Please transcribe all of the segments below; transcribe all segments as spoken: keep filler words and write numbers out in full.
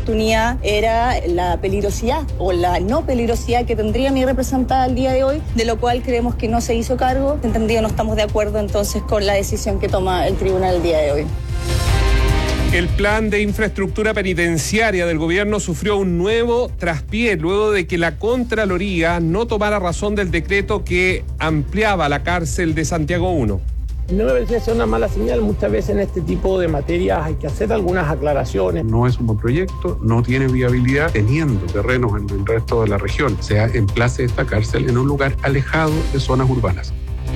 oportunidad era la peligrosidad o la no peligrosidad que tendría mi representada el día de hoy, de lo cual creemos que no se hizo cargo. Entendido, no estamos de acuerdo entonces con la decisión que toma el tribunal el día de hoy. El plan de infraestructura penitenciaria del gobierno sufrió un nuevo traspié luego de que la Contraloría no tomara razón del decreto que ampliaba la cárcel de Santiago uno. No me parece ser una mala señal. Muchas veces en este tipo de materias hay que hacer algunas aclaraciones. No es un buen proyecto, no tiene viabilidad teniendo terrenos en el resto de la región. O sea, emplace esta cárcel en un lugar alejado de zonas urbanas.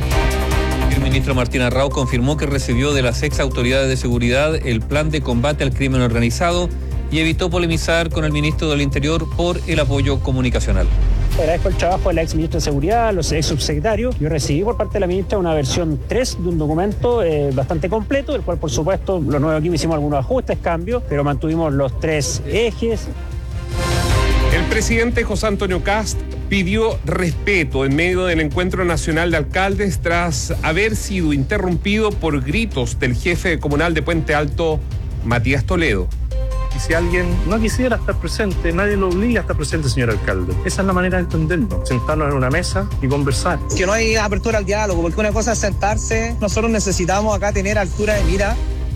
El ministro Martín Arrau confirmó que recibió de las ex autoridades de seguridad el plan de combate al crimen organizado y evitó polemizar con el ministro del Interior por el apoyo comunicacional. Agradezco el trabajo de la ex ministra de Seguridad, los ex subsecretarios. Yo recibí por parte de la ministra una versión tres de un documento eh, bastante completo, del cual por supuesto lo nuevo aquí hicimos algunos ajustes, cambios, pero mantuvimos los tres ejes. El presidente José Antonio Kast pidió respeto en medio del encuentro nacional de alcaldes tras haber sido interrumpido por gritos del jefe comunal de Puente Alto, Matías Toledo. Y si alguien no quisiera estar presente, nadie lo obliga a estar presente, señor alcalde. Esa es la manera de entenderlo, sentarnos en una mesa y conversar. Que no hay apertura al diálogo, porque una cosa es sentarse, nosotros necesitamos acá tener altura de mira.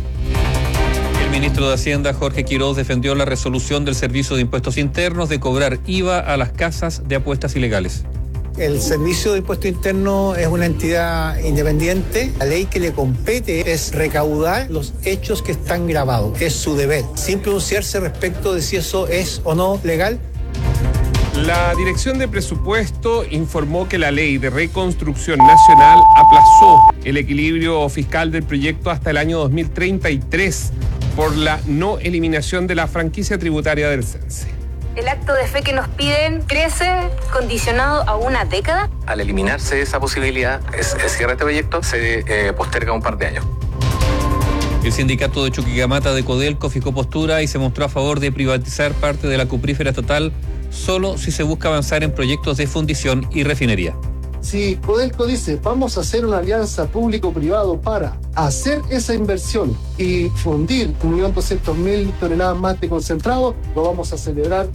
El ministro de Hacienda, Jorge Quiroz, defendió la resolución del Servicio de Impuestos Internos de cobrar I V A a las casas de apuestas ilegales. El Servicio de Impuesto Interno es una entidad independiente. La ley que le compete es recaudar los hechos que están grabados. Es su deber, sin pronunciarse respecto de si eso es o no legal. La Dirección de Presupuesto informó que la Ley de Reconstrucción Nacional aplazó el equilibrio fiscal del proyecto hasta el año dos mil treinta y tres por la no eliminación de la franquicia tributaria del CENSE. El acto de fe que nos piden crece condicionado a una década. Al eliminarse esa posibilidad, es, es cierre este proyecto, se eh, posterga un par de años. El sindicato de Chuquicamata de Codelco fijó postura y se mostró a favor de privatizar parte de la cuprífera estatal solo si se busca avanzar en proyectos de fundición y refinería. Si Codelco dice vamos a hacer una alianza público-privado para hacer esa inversión y fundir un millón doscientos mil toneladas más de concentrado, lo vamos a celebrar.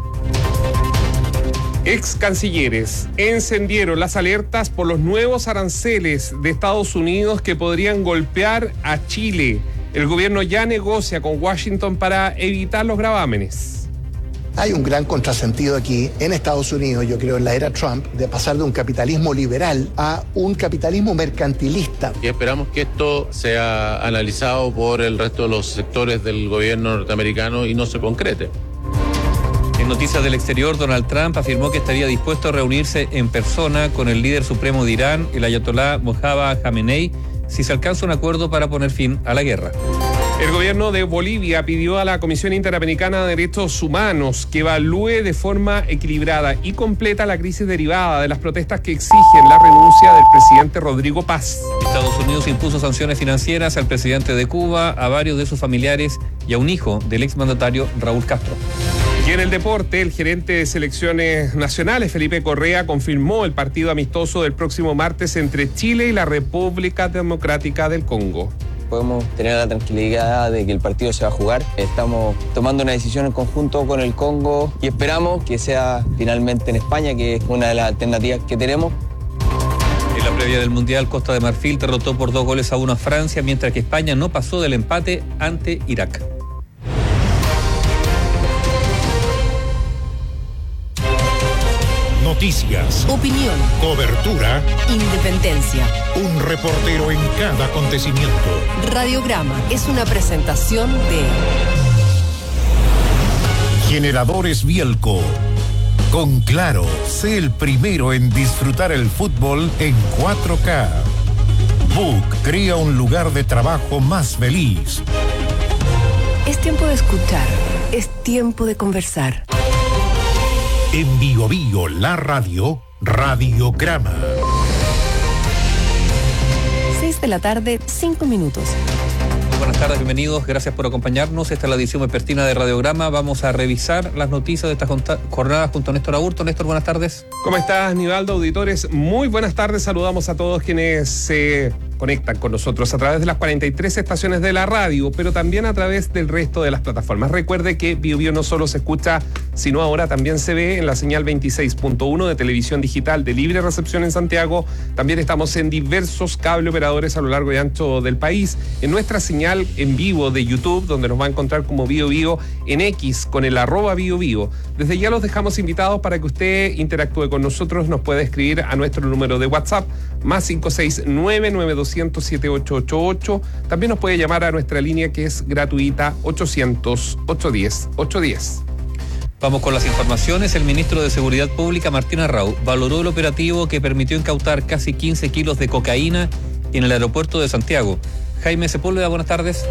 Ex cancilleres encendieron las alertas por los nuevos aranceles de Estados Unidos que podrían golpear a Chile. El gobierno ya negocia con Washington para evitar los gravámenes. Hay un gran contrasentido aquí en Estados Unidos, yo creo, en la era Trump, de pasar de un capitalismo liberal a un capitalismo mercantilista. Y esperamos que esto sea analizado por el resto de los sectores del gobierno norteamericano y no se concrete. En noticias del exterior, Donald Trump afirmó que estaría dispuesto a reunirse en persona con el líder supremo de Irán, el ayatolá Mojtaba Khamenei, si se alcanza un acuerdo para poner fin a la guerra. El gobierno de Bolivia pidió a la Comisión Interamericana de Derechos Humanos que evalúe de forma equilibrada y completa la crisis derivada de las protestas que exigen la renuncia del presidente Rodrigo Paz. Estados Unidos impuso sanciones financieras al presidente de Cuba, a varios de sus familiares y a un hijo del exmandatario Raúl Castro. Y en el deporte, el gerente de selecciones nacionales, Felipe Correa, confirmó el partido amistoso del próximo martes entre Chile y la República Democrática del Congo. Podemos tener la tranquilidad de que el partido se va a jugar. Estamos tomando una decisión en conjunto con el Congo y esperamos que sea finalmente en España, que es una de las alternativas que tenemos. En la previa del Mundial, Costa de Marfil derrotó por dos goles a uno a Francia, mientras que España no pasó del empate ante Irak. Noticias, opinión, cobertura, independencia. Un reportero en cada acontecimiento. Radiograma es una presentación de Generadores Bielco. Con Claro, sé el primero en disfrutar el fútbol en cuatro K. Book crea un lugar de trabajo más feliz. Es tiempo de escuchar, es tiempo de conversar. En Bio Bio, la radio, Radiograma. seis de la tarde, cinco minutos. Muy buenas tardes, bienvenidos, gracias por acompañarnos. Esta es la edición vespertina de Radiograma. Vamos a revisar las noticias de esta jornada junto a Néstor Aburto. Néstor, buenas tardes. ¿Cómo estás, Nivaldo? Auditores, muy buenas tardes. Saludamos a todos quienes se conectan con nosotros a través de las cuarenta y tres estaciones de la radio, pero también a través del resto de las plataformas. Recuerde que Bio Bio no solo se escucha, sino ahora también se ve en la señal veintiséis punto uno de televisión digital de libre recepción en Santiago. También estamos en diversos cable operadores a lo largo y ancho del país. En nuestra señal en vivo de YouTube, donde nos va a encontrar como Bio Bio, en X con el arroba Bio Bio. Desde ya los dejamos invitados para que usted interactúe con nosotros. Nos puede escribir a nuestro número de WhatsApp, más cinco seis nueve, nueve dos cero cero, siete ocho ocho ocho. También nos puede llamar a nuestra línea que es gratuita, ochocientos, ochocientos diez, ochocientos diez. Vamos con las informaciones. El ministro de Seguridad Pública, Martín Arrau, valoró el operativo que permitió incautar casi quince kilos de cocaína en el aeropuerto de Santiago. Jaime Sepúlveda, buenas tardes.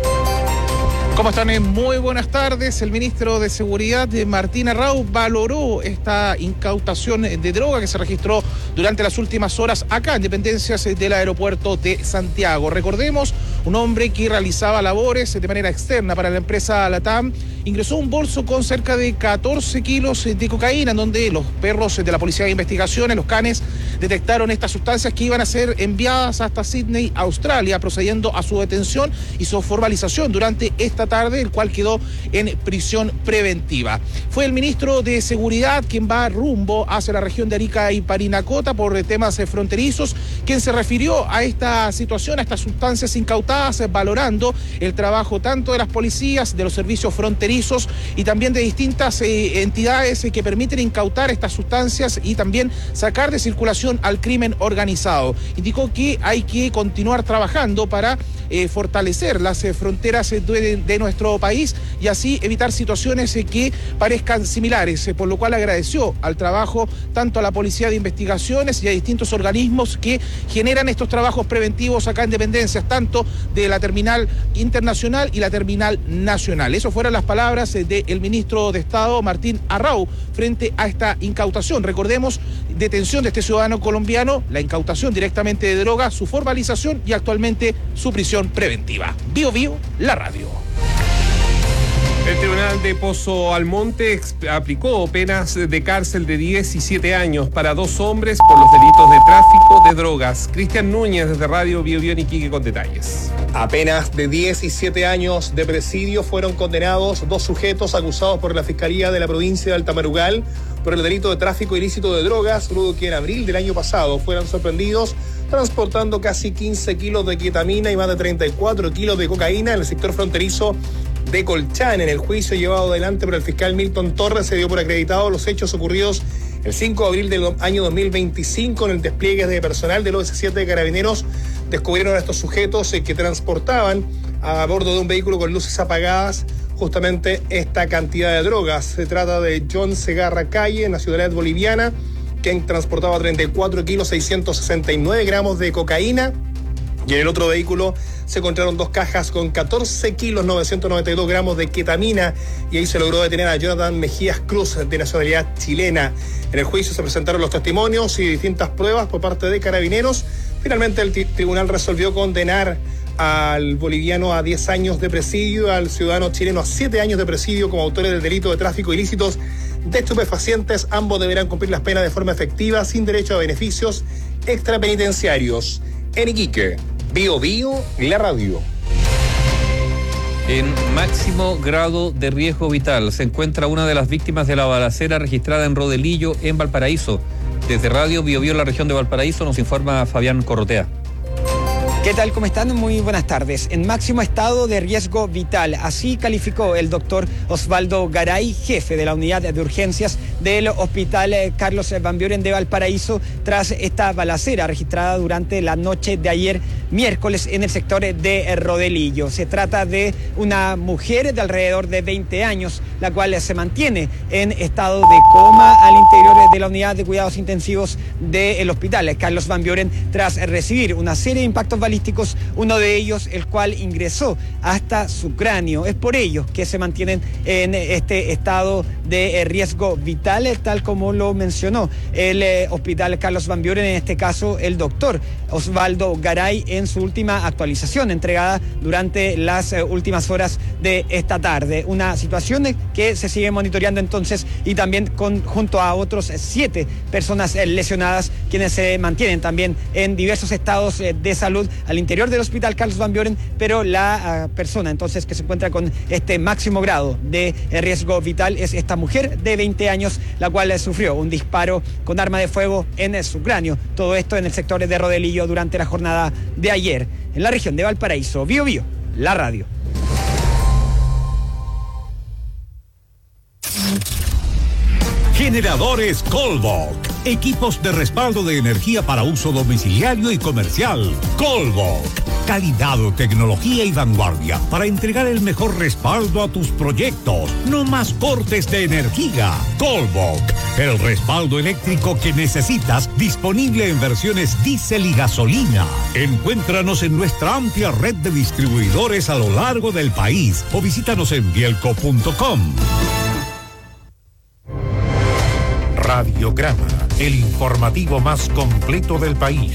¿Cómo están? Muy buenas tardes. El ministro de Seguridad, Martín Arrau, valoró esta incautación de droga que se registró durante las últimas horas acá en dependencias del aeropuerto de Santiago. Recordemos, un hombre que realizaba labores de manera externa para la empresa LATAM ingresó un bolso con cerca de catorce kilos de cocaína, en donde los perros de la Policía de Investigaciones, los canes, detectaron estas sustancias que iban a ser enviadas hasta Sydney, Australia, procediendo a su detención y su formalización durante esta tarde, el cual quedó en prisión preventiva. Fue el ministro de Seguridad quien va rumbo hacia la región de Arica y Parinacota por temas fronterizos, quien se refirió a esta situación, a estas sustancias incautadas, valorando el trabajo tanto de las policías, de los servicios fronterizos y también de distintas eh, entidades eh, que permiten incautar estas sustancias y también sacar de circulación al crimen organizado. Indicó que hay que continuar trabajando para eh, fortalecer las eh, fronteras eh, de, de nuestro país y así evitar situaciones eh, que parezcan similares, eh, por lo cual agradeció al trabajo tanto a la Policía de Investigaciones y a distintos organismos que generan estos trabajos preventivos acá en dependencias, tanto de la terminal internacional y la terminal nacional. Eso fueron las palabras del ministro de Estado, Martín Arrau, frente a esta incautación. Recordemos, detención de este ciudadano colombiano, la incautación directamente de droga, su formalización y actualmente su prisión preventiva. Bio Bio, la radio. El Tribunal de Pozo Almonte aplicó penas de cárcel de diecisiete años para dos hombres por los delitos de tráfico de drogas. Cristian Núñez, desde Radio Bio Bio en Iquique, con detalles. A penas de diecisiete años de presidio fueron condenados dos sujetos acusados por la Fiscalía de la provincia de Altamarugal por el delito de tráfico ilícito de drogas, luego que en abril del año pasado fueran sorprendidos transportando casi quince kilos de ketamina y más de treinta y cuatro kilos de cocaína en el sector fronterizo de Colchán. En el juicio llevado adelante por el fiscal Milton Torres se dio por acreditado los hechos ocurridos el cinco de abril del año dos mil veinticinco. En el despliegue de personal del O S siete de Carabineros descubrieron a estos sujetos eh, que transportaban a bordo de un vehículo con luces apagadas justamente esta cantidad de drogas. Se trata de John Segarra Calle, en la ciudad boliviana, quien transportaba treinta y cuatro kilos seiscientos sesenta y nueve gramos de cocaína. Y en el otro vehículo se encontraron dos cajas con catorce kilos novecientos noventa y dos gramos de ketamina, y ahí se logró detener a Jonathan Mejías Cruz, de nacionalidad chilena. En el juicio se presentaron los testimonios y distintas pruebas por parte de Carabineros. Finalmente el t- tribunal resolvió condenar al boliviano a diez años de presidio, al ciudadano chileno a siete años de presidio como autores del delito de tráfico ilícitos de estupefacientes. Ambos deberán cumplir las penas de forma efectiva, sin derecho a beneficios extrapenitenciarios. En Iquique, Bio Bio, la radio. En máximo grado de riesgo vital se encuentra una de las víctimas de la balacera registrada en Rodelillo, en Valparaíso. Desde Radio Bio Bio, la región de Valparaíso, nos informa Fabián Corrotea. ¿Qué tal? ¿Cómo están? Muy buenas tardes. En máximo estado de riesgo vital, así calificó el doctor Osvaldo Garay, jefe de la unidad de urgencias del Hospital Carlos Van Buren de Valparaíso, tras esta balacera registrada durante la noche de ayer miércoles en el sector de Rodelillo. Se trata de una mujer de alrededor de veinte años, la cual se mantiene en estado de coma al interior de la unidad de cuidados intensivos del Hospital Carlos Van Buren tras recibir una serie de impactos balísticos, uno de ellos el cual ingresó hasta su cráneo. Es por ello que se mantienen en este estado de riesgo vital, tal como lo mencionó el eh, Hospital Carlos Van Buren, en este caso el doctor Osvaldo Garay en en su última actualización entregada durante las eh, últimas horas de esta tarde. Una situación que se sigue monitoreando entonces y también con, junto a otros siete personas eh, lesionadas, quienes se mantienen también en diversos estados eh, de salud al interior del hospital Carlos Van Buren, pero la uh, persona entonces que se encuentra con este máximo grado de eh, riesgo vital es esta mujer de veinte años, la cual eh, sufrió un disparo con arma de fuego en eh, su cráneo. Todo esto en el sector de Rodelillo durante la jornada de ayer. En la región de Valparaíso, Bio Bio, la radio. Generadores Colbok. Equipos de respaldo de energía para uso domiciliario y comercial. Colbok. Calidad, tecnología y vanguardia para entregar el mejor respaldo a tus proyectos. No más cortes de energía. Colbok. El respaldo eléctrico que necesitas, disponible en versiones diésel y gasolina. Encuéntranos en nuestra amplia red de distribuidores a lo largo del país o visítanos en bielco punto com. Radiograma, el informativo más completo del país.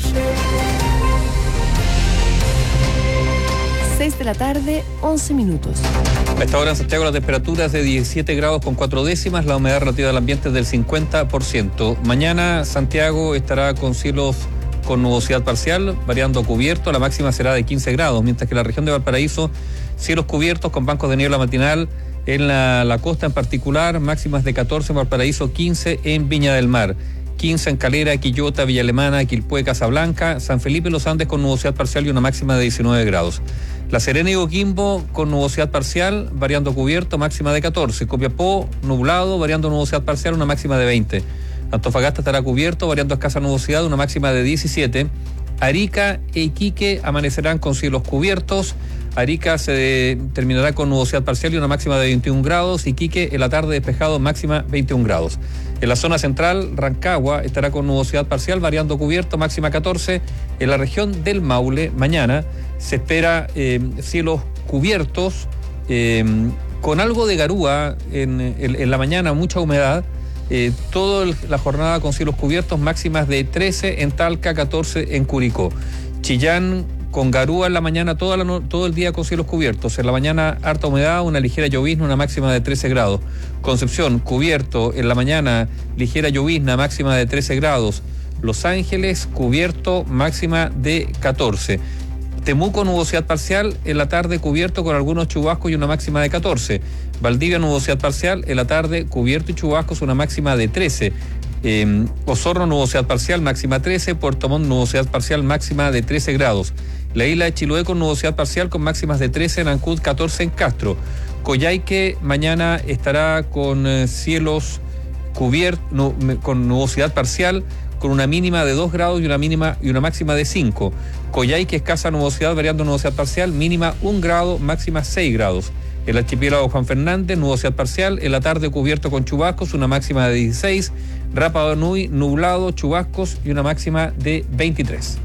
seis de la tarde, once minutos. A esta hora en Santiago la temperatura es de diecisiete grados con cuatro décimas, la humedad relativa del ambiente es del cincuenta por ciento. Mañana Santiago estará con cielos con nubosidad parcial, variando a cubierto, la máxima será de quince grados, mientras que la región de Valparaíso, cielos cubiertos con bancos de niebla matinal. En la, la costa en particular, máximas de catorce en Valparaíso, quince en Viña del Mar, quince en Calera, Quillota, Villa Alemana, Quilpué, Casablanca, San Felipe y Los Andes con nubosidad parcial y una máxima de diecinueve grados. La Serena y Coquimbo con nubosidad parcial, variando cubierto, máxima de catorce. Copiapó, nublado, variando nubosidad parcial, una máxima de veinte. Antofagasta estará cubierto, variando escasa nubosidad, una máxima de diecisiete. Arica e Iquique amanecerán con cielos cubiertos. Arica se terminará con nubosidad parcial y una máxima de veintiún grados. Iquique en la tarde despejado, máxima veintiún grados. En la zona central, Rancagua estará con nubosidad parcial, variando cubierto, máxima catorce. En la región del Maule, mañana se espera eh, cielos cubiertos, eh, con algo de garúa en, en, en la mañana, mucha humedad. Eh, toda la jornada con cielos cubiertos, máximas de trece en Talca, catorce en Curicó. Chillán con garúa en la mañana, toda la no, todo el día con cielos cubiertos. En la mañana harta humedad, una ligera llovizna, una máxima de trece grados. Concepción, cubierto, en la mañana ligera llovizna, máxima de trece grados. Los Ángeles, cubierto, máxima de catorce. Temuco, nubosidad parcial, en la tarde cubierto con algunos chubascos y una máxima de catorce. Valdivia, nubosidad parcial, en la tarde cubierto y chubascos, una máxima de trece. Eh, Osorno, nubosidad parcial, máxima trece. Puerto Montt, nubosidad parcial, máxima de trece grados. La isla de Chiloé con nubosidad parcial con máximas de trece, en Ancud catorce en Castro. Coyhaique mañana estará con eh, cielos cubiertos, no, con nubosidad parcial, con una mínima de dos grados y una mínima y una máxima de cinco. Coyhaique escasa nubosidad, variando nubosidad parcial, mínima un grado, máxima seis grados. El archipiélago Juan Fernández, nubosidad parcial, en la tarde cubierto con chubascos, una máxima de dieciséis. Rapa Nui, nublado, chubascos y una máxima de veintitrés.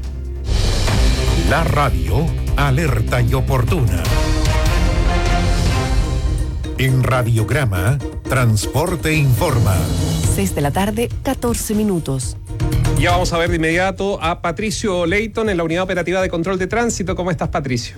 La radio, alerta y oportuna. En Radiograma, Transporte Informa. seis de la tarde, catorce minutos. Ya vamos a ver de inmediato a Patricio Leighton en la Unidad Operativa de Control de Tránsito. ¿Cómo estás, Patricio?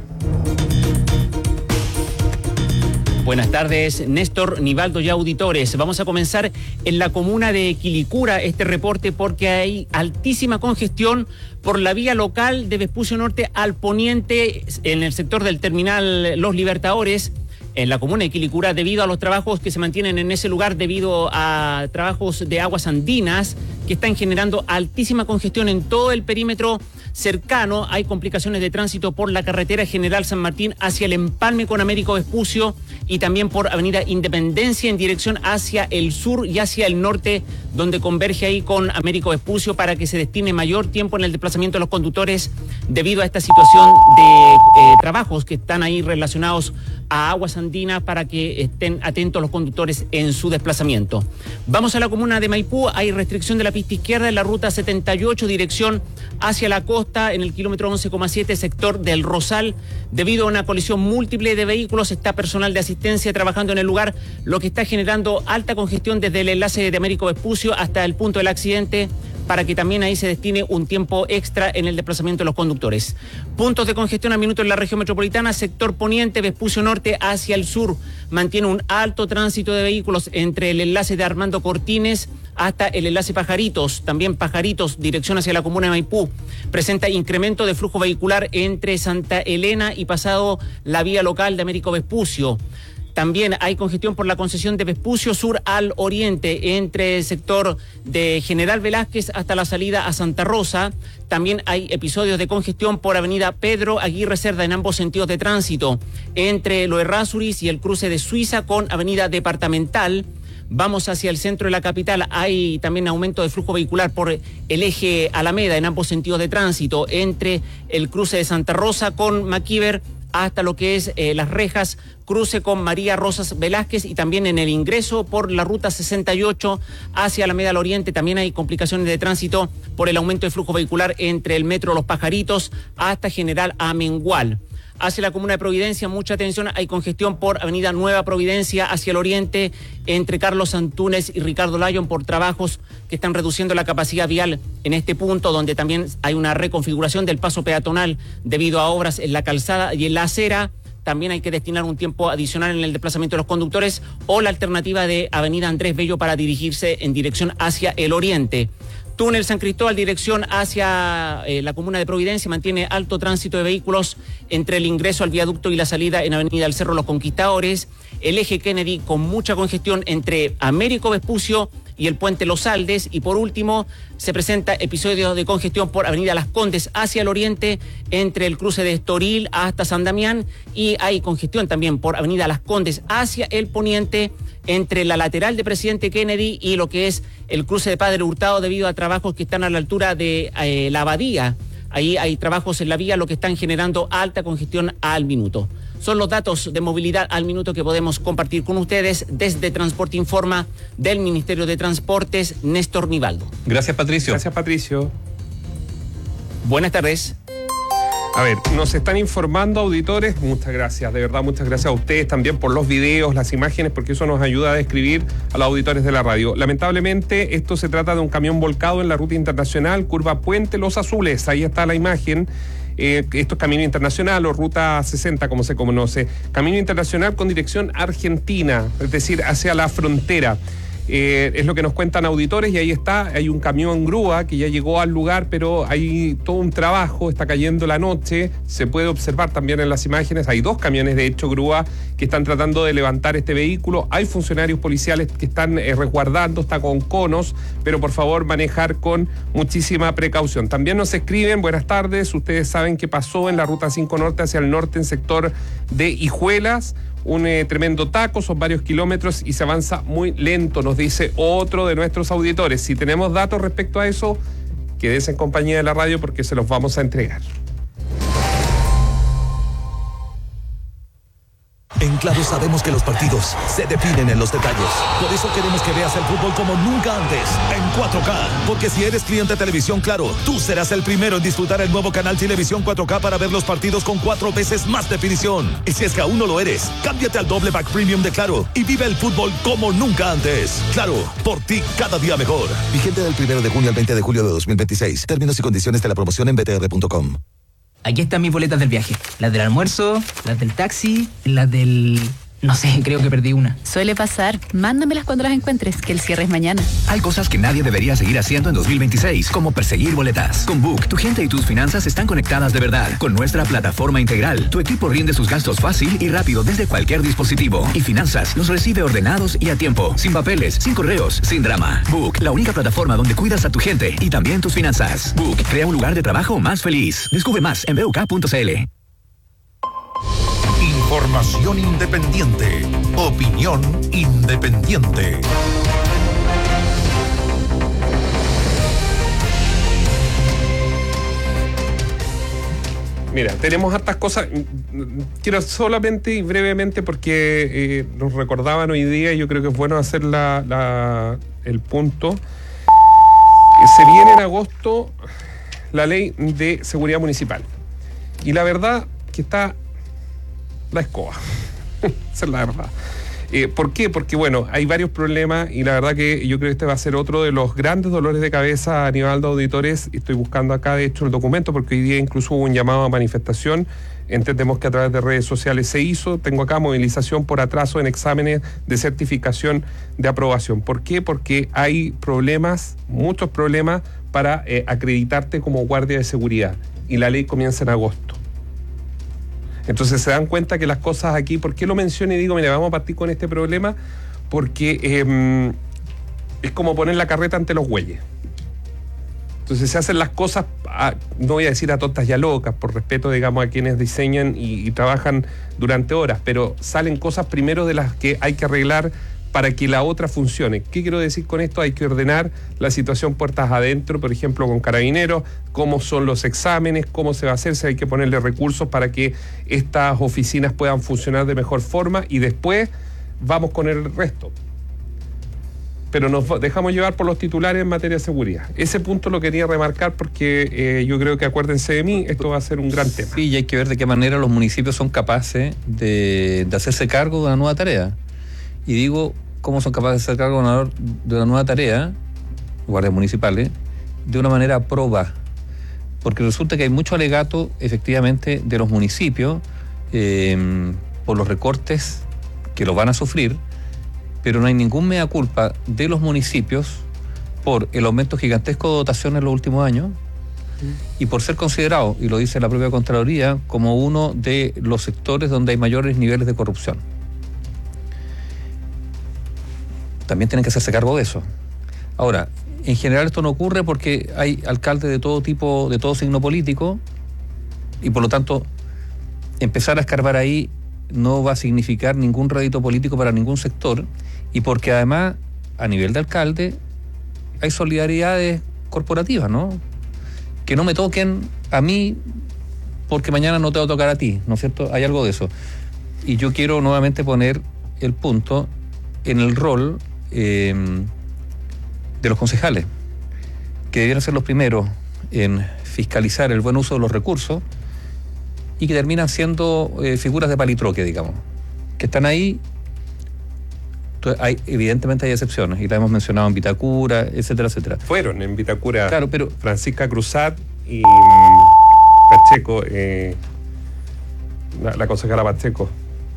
Buenas tardes, Néstor, Nivaldo y auditores. Vamos a comenzar en la comuna de Quilicura este reporte porque hay altísima congestión por la vía local de Vespucio Norte al poniente en el sector del terminal Los Libertadores, en la comuna de Quilicura, debido a los trabajos que se mantienen en ese lugar, debido a trabajos de aguas andinas que están generando altísima congestión en todo el perímetro cercano. Hay complicaciones de tránsito por la carretera General San Martín hacia el empalme con Américo Vespucio y también por Avenida Independencia en dirección hacia el sur y hacia el norte, donde converge ahí con Américo Vespucio, para que se destine mayor tiempo en el desplazamiento de los conductores debido a esta situación de eh, trabajos que están ahí relacionados a aguas andinas, para que estén atentos los conductores en su desplazamiento. Vamos a la comuna de Maipú. Hay restricción de la pista izquierda en la ruta setenta y ocho, dirección hacia la costa, en el kilómetro once coma siete, sector del Rosal, debido a una colisión múltiple de vehículos. Está personal de asistencia trabajando en el lugar, lo que está generando alta congestión desde el enlace de Américo Vespucio hasta el punto del accidente para que también ahí se destine un tiempo extra en el desplazamiento de los conductores. Puntos de congestión al minuto en la región metropolitana, sector poniente, Vespucio Norte hacia el sur. Mantiene un alto tránsito de vehículos entre el enlace de Armando Cortines hasta el enlace Pajaritos. También Pajaritos, dirección hacia la comuna de Maipú. Presenta incremento de flujo vehicular entre Santa Elena y pasado la vía local de Américo Vespucio. También hay congestión por la concesión de Vespucio Sur al oriente, entre el sector de General Velázquez hasta la salida a Santa Rosa. También hay episodios de congestión por avenida Pedro Aguirre Cerda en ambos sentidos de tránsito, entre Lo Errázuriz y el cruce de Suiza con avenida Departamental. Vamos hacia el centro de la capital, hay también aumento de flujo vehicular por el eje Alameda en ambos sentidos de tránsito, entre el cruce de Santa Rosa con Maquiver hasta lo que es eh, Las Rejas, cruce con María Rosas Velázquez, y también en el ingreso por la ruta sesenta y ocho hacia Alameda al Oriente también hay complicaciones de tránsito por el aumento de flujo vehicular entre el metro Los Pajaritos hasta General Amengual. Hacia la comuna de Providencia, mucha atención, hay congestión por avenida Nueva Providencia hacia el oriente, entre Carlos Antúnez y Ricardo Lyon por trabajos que están reduciendo la capacidad vial en este punto, donde también hay una reconfiguración del paso peatonal debido a obras en la calzada y en la acera. También hay que destinar un tiempo adicional en el desplazamiento de los conductores, o la alternativa de avenida Andrés Bello para dirigirse en dirección hacia el oriente. Túnel San Cristóbal, dirección hacia eh, la comuna de Providencia, mantiene alto tránsito de vehículos entre el ingreso al viaducto y la salida en avenida del Cerro Los Conquistadores. El eje Kennedy con mucha congestión entre Américo Vespucio y el puente Los Aldes. Y por último, se presenta episodios de congestión por avenida Las Condes hacia el oriente, entre el cruce de Estoril hasta San Damián, y hay congestión también por avenida Las Condes hacia el poniente, entre la lateral de Presidente Kennedy y lo que es el cruce de Padre Hurtado, debido a trabajos que están a la altura de eh, la Abadía. Ahí hay trabajos en la vía, lo que están generando alta congestión al minuto. Son los datos de movilidad al minuto que podemos compartir con ustedes desde Transporte Informa del Ministerio de Transportes, Néstor Nivaldo. Gracias, Patricio. Gracias, Patricio. Buenas tardes. A ver, nos están informando auditores, muchas gracias, de verdad, muchas gracias a ustedes también por los videos, las imágenes, porque eso nos ayuda a describir a los auditores de la radio. Lamentablemente, esto se trata de un camión volcado en la ruta internacional, curva Puente Los Azules, ahí está la imagen. Eh, esto es camino internacional o ruta sesenta, como se conoce. Camino internacional con dirección Argentina, es decir, hacia la frontera. Eh, es lo que nos cuentan auditores, y ahí está, hay un camión grúa que ya llegó al lugar, pero hay todo un trabajo, está cayendo la noche, se puede observar también en las imágenes, hay dos camiones de hecho grúa que están tratando de levantar este vehículo, hay funcionarios policiales que están eh, resguardando, está con conos, pero por favor manejar con muchísima precaución. También nos escriben, buenas tardes, ustedes saben qué pasó en la ruta cinco Norte hacia el norte en sector de Hijuelas. Un eh, tremendo taco, son varios kilómetros y se avanza muy lento, nos dice otro de nuestros auditores. Si tenemos datos respecto a eso, quédese en compañía de la radio porque se los vamos a entregar. En Claro sabemos que los partidos se definen en los detalles. Por eso queremos que veas el fútbol como nunca antes, en cuatro K. Porque si eres cliente de Televisión Claro, tú serás el primero en disfrutar el nuevo canal Televisión cuatro K para ver los partidos con cuatro veces más definición. Y si es que aún no lo eres, cámbiate al doble pack premium de Claro y vive el fútbol como nunca antes. Claro, por ti cada día mejor. Vigente del primero de junio al veinte de julio de dos mil veintiséis. Términos y condiciones de la promoción en b t r punto com. Aquí están mis boletas del viaje. Las del almuerzo, las del taxi, las del... No sé, creo que perdí una. Suele pasar. Mándamelas cuando las encuentres, que el cierre es mañana. Hay cosas que nadie debería seguir haciendo en dos mil veintiséis, como perseguir boletas. Con Book, tu gente y tus finanzas están conectadas de verdad. Con nuestra plataforma integral, tu equipo rinde sus gastos fácil y rápido desde cualquier dispositivo. Y finanzas los recibe ordenados y a tiempo. Sin papeles, sin correos, sin drama. Book, la única plataforma donde cuidas a tu gente y también tus finanzas. Book, crea un lugar de trabajo más feliz. Descubre más en b u k punto c l. Información independiente. Opinión independiente. Mira, tenemos hartas cosas. Quiero solamente y brevemente, porque eh, nos recordaban hoy día, y yo creo que es bueno hacer la, la, el punto. Se viene en agosto la ley de seguridad municipal. Y la verdad que está la escoba. Esa es la verdad. Eh, ¿Por qué? Porque, bueno, hay varios problemas y la verdad que yo creo que este va a ser otro de los grandes dolores de cabeza a nivel de auditores. Estoy buscando acá, de hecho, el documento porque hoy día incluso hubo un llamado a manifestación. Entendemos que a través de redes sociales se hizo. Tengo acá movilización por atraso en exámenes de certificación de aprobación. ¿Por qué? Porque hay problemas, muchos problemas para eh, acreditarte como guardia de seguridad y la ley comienza en agosto. Entonces se dan cuenta que las cosas aquí, ¿por qué lo menciono y digo, mira, vamos a partir con este problema? Porque eh, es como poner la carreta ante los bueyes. Entonces se hacen las cosas, a, no voy a decir a tontas y a locas, por respeto, digamos, a quienes diseñan y, y trabajan durante horas, pero salen cosas primero de las que hay que arreglar para que la otra funcione. ¿Qué quiero decir con esto? Hay que ordenar la situación puertas adentro, por ejemplo, con Carabineros, cómo son los exámenes, cómo se va a hacer, si hay que ponerle recursos para que estas oficinas puedan funcionar de mejor forma y después vamos con el resto. Pero nos dejamos llevar por los titulares en materia de seguridad. Ese punto lo quería remarcar porque eh, yo creo que, acuérdense de mí, esto va a ser un gran tema. Sí, y hay que ver de qué manera los municipios son capaces de, de hacerse cargo de una nueva tarea. Y digo, ¿cómo son capaces de hacer cargo de una, de una nueva tarea, guardias municipales, de una manera proba? Porque resulta que hay mucho alegato, efectivamente, de los municipios eh, por los recortes que los van a sufrir, pero no hay ningún mea culpa de los municipios por el aumento gigantesco de dotación en los últimos años y por ser considerado, y lo dice la propia Contraloría, como uno de los sectores donde hay mayores niveles de corrupción. También tienen que hacerse cargo de eso. Ahora, en general esto no ocurre porque hay alcaldes de todo tipo, de todo signo político, y por lo tanto empezar a escarbar ahí no va a significar ningún rédito político para ningún sector, y porque además, a nivel de alcalde, hay solidaridades corporativas, ¿no? Que no me toquen a mí porque mañana no te va a tocar a ti, ¿no es cierto? Hay algo de eso. Y yo quiero nuevamente poner el punto en el rol eh, de los concejales, que debieran ser los primeros en fiscalizar el buen uso de los recursos y que terminan siendo eh, figuras de palitroque, digamos, que están ahí. Entonces, hay, evidentemente hay excepciones, y la hemos mencionado en Vitacura, etcétera, etcétera. Fueron en Vitacura, claro, pero Francisca Cruzat y Pacheco, eh, la, la concejala Pacheco.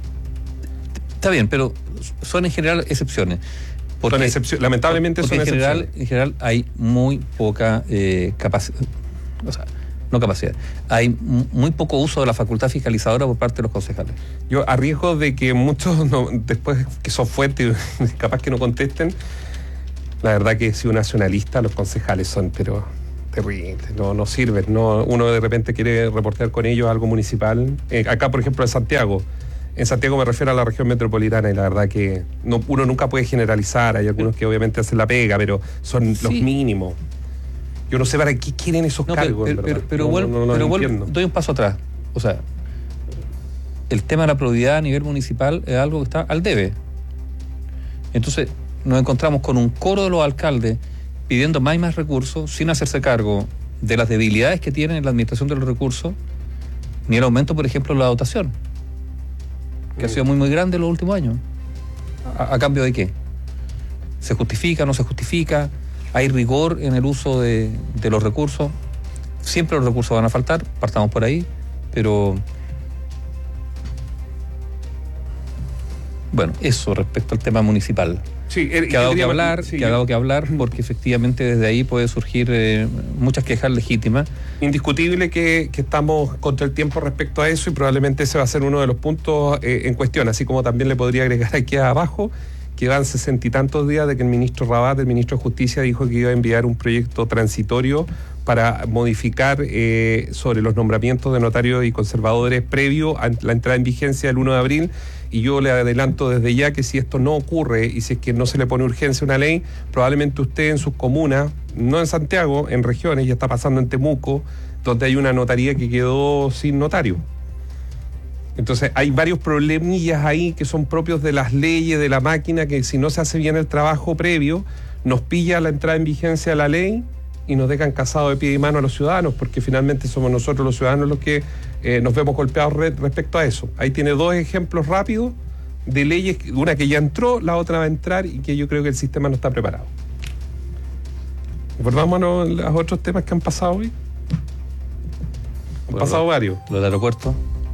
Está bien, pero son en general excepciones. Son excepciones, lamentablemente porque son en general, excepciones. En general hay muy poca eh, capacidad, o sea, no capacidad, hay muy poco uso de la facultad fiscalizadora por parte de los concejales. Yo, a riesgo de que muchos, no, después que son fuertes, capaz que no contesten, la verdad que si uno hace una lista, los concejales son, pero terribles, no, no sirven. No, uno de repente quiere reportear con ellos algo municipal. Eh, acá, por ejemplo, en Santiago. En Santiago me refiero a la región metropolitana y la verdad que no, uno nunca puede generalizar. Hay algunos que obviamente hacen la pega, pero son sí. los mínimos. Yo no sé para qué quieren esos no, cargos. Pero, pero, pero, no, vuelvo, no, no, no pero vuelvo, doy un paso atrás. O sea, el tema de la probidad a nivel municipal es algo que está al debe. Entonces, nos encontramos con un coro de los alcaldes pidiendo más y más recursos sin hacerse cargo de las debilidades que tienen en la administración de los recursos, ni el aumento, por ejemplo, de la dotación, que ha sido muy, muy grande en los últimos años. ¿A, a cambio de qué? ¿Se justifica, no se justifica? ¿Hay rigor en el uso de, de los recursos? Siempre los recursos van a faltar, partamos por ahí, pero... Bueno, eso respecto al tema municipal. Sí, er, que ha dado que diría, hablar, sí, que ha dado que hablar, porque efectivamente desde ahí puede surgir eh, muchas quejas legítimas. Indiscutible que, que estamos contra el tiempo respecto a eso y probablemente ese va a ser uno de los puntos eh, en cuestión, así como también le podría agregar aquí abajo que van sesenta y tantos días de que el ministro Rabat, el ministro de Justicia, dijo que iba a enviar un proyecto transitorio para modificar eh, sobre los nombramientos de notarios y conservadores previo a la entrada en vigencia del uno de abril. Y yo le adelanto desde ya que si esto no ocurre y si es que no se le pone urgencia a una ley, probablemente usted en sus comunas, no en Santiago, en regiones, ya está pasando en Temuco, donde hay una notaría que quedó sin notario. Entonces hay varios problemillas ahí que son propios de las leyes, de la máquina, que si no se hace bien el trabajo previo, nos pilla la entrada en vigencia de la ley y nos dejan casados de pie y mano a los ciudadanos, porque finalmente somos nosotros los ciudadanos los que eh, nos vemos golpeados re- respecto a eso. Ahí tiene dos ejemplos rápidos de leyes, una que ya entró, la otra va a entrar y que yo creo que el sistema no está preparado. ¿Recordámonos los otros temas que han pasado hoy? Han bueno, pasado varios. Los de aeropuerto.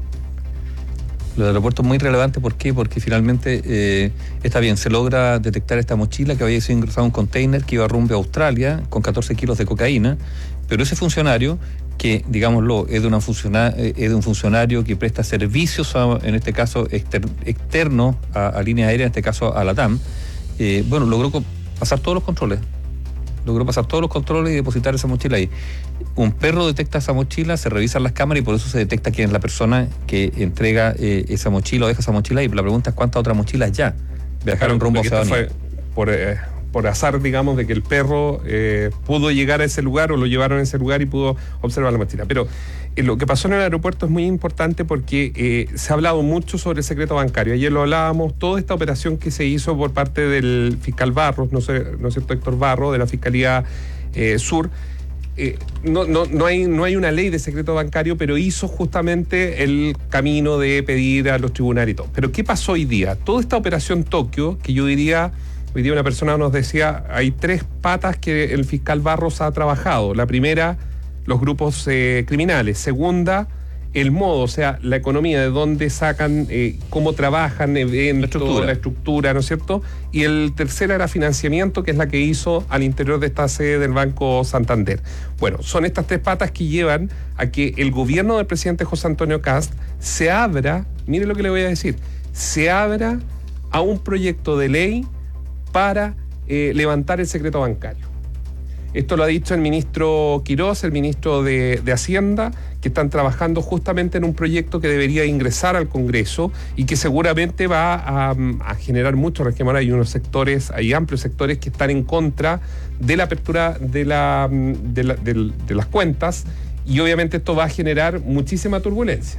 Los de aeropuerto es muy relevante. ¿Por qué? Porque finalmente eh, está bien, se logra detectar esta mochila que había sido ingresada a un container que iba rumbo a Australia con catorce kilos de cocaína, pero ese funcionario, que digámoslo, es de, una funciona, es de un funcionario que presta servicios, a, en este caso exter, externos a, a línea aérea, en este caso a LATAM, eh, bueno, logró pasar todos los controles. Logró pasar todos los controles y depositar esa mochila ahí. Un perro detecta esa mochila, se revisan las cámaras y por eso se detecta quién es la persona que entrega eh, esa mochila o deja esa mochila ahí. La pregunta es cuántas otras mochilas ya viajaron rumbo a Oceanía. Fue por, eh, por azar, digamos, de que el perro eh, pudo llegar a ese lugar o lo llevaron a ese lugar y pudo observar la mochila. Pero eh, lo que pasó en el aeropuerto es muy importante porque eh, se ha hablado mucho sobre el secreto bancario. Ayer lo hablábamos, toda esta operación que se hizo por parte del fiscal Barros, no sé, ¿no es cierto, Héctor Barro, de la Fiscalía eh, Sur. Eh, no, no, no, hay, no hay una ley de secreto bancario, pero hizo justamente el camino de pedir a los tribunales y todo. Pero ¿qué pasó hoy día? Toda esta operación Tokio, que yo diría, hoy día una persona nos decía, hay tres patas que el fiscal Barros ha trabajado. La primera, los grupos eh, criminales. Segunda, el modo, o sea, la economía, de dónde sacan, eh, cómo trabajan, eventos, la estructura. la estructura, ¿no es cierto? Y el tercero era financiamiento, que es la que hizo al interior de esta sede del Banco Santander. Bueno, son estas tres patas que llevan a que el gobierno del presidente José Antonio Kast se abra, mire lo que le voy a decir, se abra a un proyecto de ley para eh, levantar el secreto bancario. Esto lo ha dicho el ministro Quirós, el ministro de, de Hacienda, que están trabajando justamente en un proyecto que debería ingresar al Congreso y que seguramente va a, a generar mucho resquemor. Hay unos sectores, hay amplios sectores que están en contra de la apertura de, la, de, la, de, de las cuentas y obviamente esto va a generar muchísima turbulencia.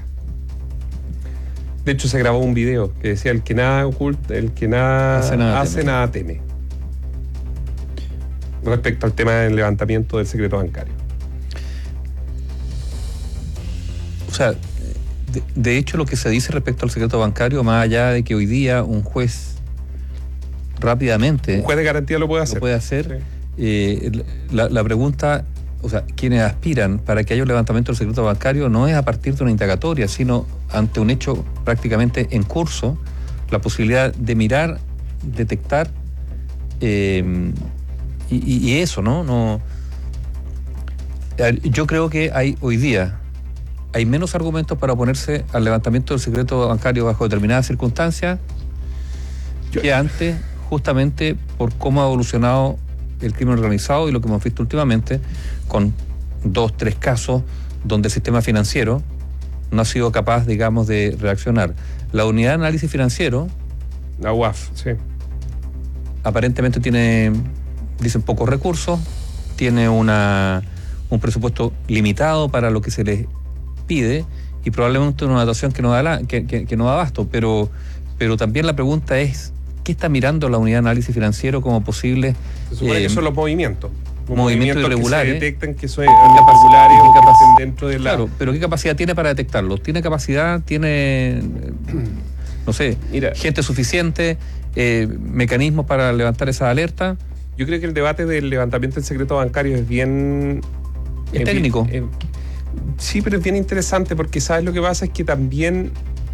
De hecho, se grabó un video que decía el que nada oculta, el que nada hace, nada, hace teme. nada teme. Respecto al tema del levantamiento del secreto bancario. O sea, de, de hecho lo que se dice respecto al secreto bancario, más allá de que hoy día un juez rápidamente... Un juez de garantía lo puede hacer. Lo puede hacer. Sí. Eh, la, la pregunta, o sea, quienes aspiran para que haya un levantamiento del secreto bancario no es a partir de una indagatoria, sino ante un hecho prácticamente en curso, la posibilidad de mirar, detectar... Eh, Y, y, y eso, ¿no? no yo creo que hay hoy día hay menos argumentos para oponerse al levantamiento del secreto bancario bajo determinadas circunstancias yo, que antes, justamente por cómo ha evolucionado el crimen organizado y lo que hemos visto últimamente con dos, tres casos donde el sistema financiero no ha sido capaz, digamos, de reaccionar. La unidad de análisis financiero, la U A F, sí, aparentemente tiene... dicen pocos recursos, tiene una, un presupuesto limitado para lo que se les pide y probablemente una dotación que no da, la, que, que, que no da abasto, pero, pero también la pregunta es, ¿qué está mirando la unidad de análisis financiero como posible? Se supone eh, que son los movimientos. Movimientos, movimientos irregulares. Que se detectan que son irregulares o que pasan dentro de la... Claro, pero ¿qué capacidad tiene para detectarlos? ¿Tiene capacidad? ¿Tiene, no sé, Mira, gente suficiente? Eh, ¿Mecanismos para levantar esa alerta? Yo creo que el debate del levantamiento del secreto bancario es bien... Es eh, técnico. Eh, sí, pero es bien interesante porque ¿sabes lo que pasa? Es que también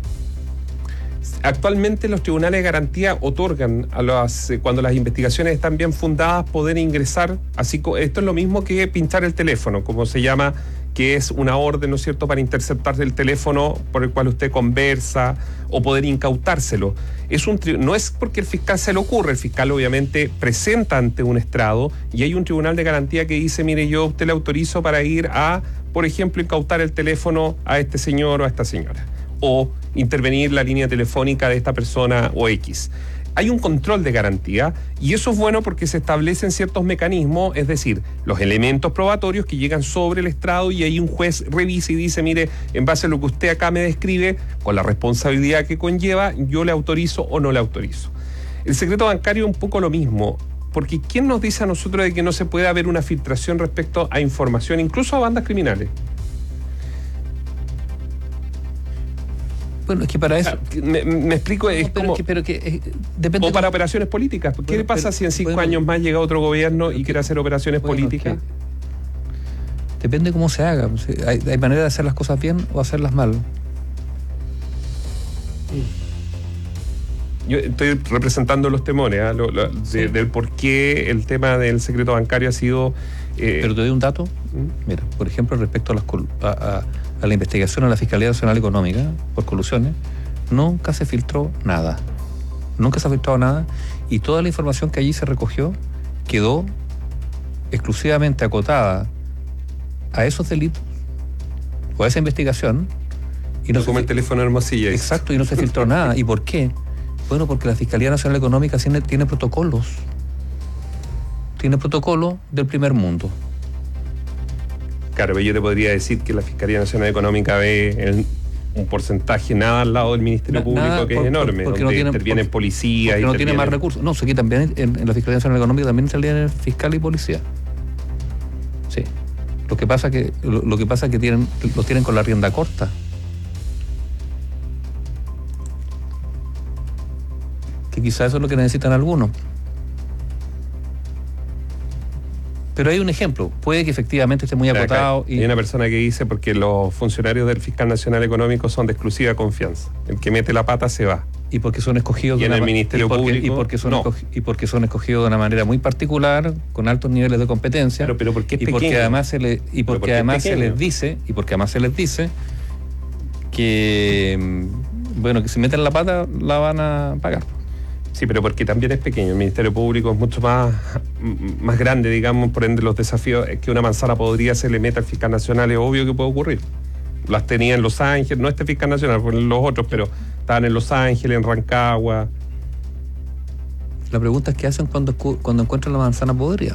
actualmente los tribunales de garantía otorgan a las, eh, cuando las investigaciones están bien fundadas, poder ingresar, así co- esto es lo mismo que pinchar el teléfono, como se llama, que es una orden, ¿no es cierto?, para interceptar el teléfono por el cual usted conversa o poder incautárselo. Es un tri- no es porque el fiscal se le ocurre, el fiscal obviamente presenta ante un estrado y hay un tribunal de garantía que dice, mire, yo a usted le autorizo para ir a, por ejemplo, incautar el teléfono a este señor o a esta señora, o intervenir la línea telefónica de esta persona o X. Hay un control de garantía y eso es bueno porque se establecen ciertos mecanismos, es decir, los elementos probatorios que llegan sobre el estrado y ahí un juez revisa y dice, mire, en base a lo que usted acá me describe, con la responsabilidad que conlleva, yo le autorizo o no le autorizo. El secreto bancario es un poco lo mismo, porque ¿quién nos dice a nosotros de que no se puede haber una filtración respecto a información, incluso a bandas criminales? Bueno, es que para eso... Me, me explico, es no, pero como... Que, pero que, eh, depende o para de... operaciones políticas. ¿Qué Bueno, le pasa pero, si en cinco bueno, años más llega otro gobierno y quiere hacer operaciones bueno, políticas? Que, depende cómo se haga. Hay, hay manera de hacer las cosas bien o hacerlas mal. Yo estoy representando los temores, ¿eh? lo, lo, de, sí. del por qué el tema del secreto bancario ha sido... Eh, Pero te doy un dato. ¿Mm? Mira, por ejemplo, respecto a, las, a, a, a la investigación a la Fiscalía Nacional Económica por colusiones, nunca se filtró nada. Nunca se ha filtrado nada y toda la información que allí se recogió quedó exclusivamente acotada a esos delitos o a esa investigación. Y no, no como el teléfono Hermosilla. Exacto, y no se filtró nada. ¿Y por qué? Bueno, porque la Fiscalía Nacional Económica tiene, tiene protocolos. Tiene protocolo del primer mundo. Claro, pero yo te podría decir que la Fiscalía Nacional Económica ve el, un porcentaje nada al lado del Ministerio Na, Público nada, que por, es enorme, porque donde no tiene, intervienen por, policías. Porque no tiene más recursos. No, aquí también en, en la Fiscalía Nacional Económica también intervienen fiscal y policía. Sí. Lo que pasa que lo, lo que pasa que tienen los tienen con la rienda corta. Que quizás eso es lo que necesitan algunos. Pero hay un ejemplo, puede que efectivamente esté muy acotado. Y... Hay una persona que dice porque los funcionarios del Fiscal Nacional Económico son de exclusiva confianza. El que mete la pata se va. Y porque son escogidos y de en una el Ministerio y porque, Público y porque son no. escogi, y porque son escogidos de una manera muy particular, con altos niveles de competencia. Pero, pero porque es y pequeño. porque además se le, y porque, porque además se les dice, y porque además se les dice que bueno, que si meten la pata la van a pagar. Sí, pero porque también es pequeño. El Ministerio Público es mucho más, más grande, digamos, por ende los desafíos es que una manzana podría se le meta al fiscal nacional, es obvio que puede ocurrir. Las tenía en Los Ángeles, no este fiscal nacional, fueron los otros, pero estaban en Los Ángeles, en Rancagua. La pregunta es qué hacen cuando, cuando encuentran la manzana podrida.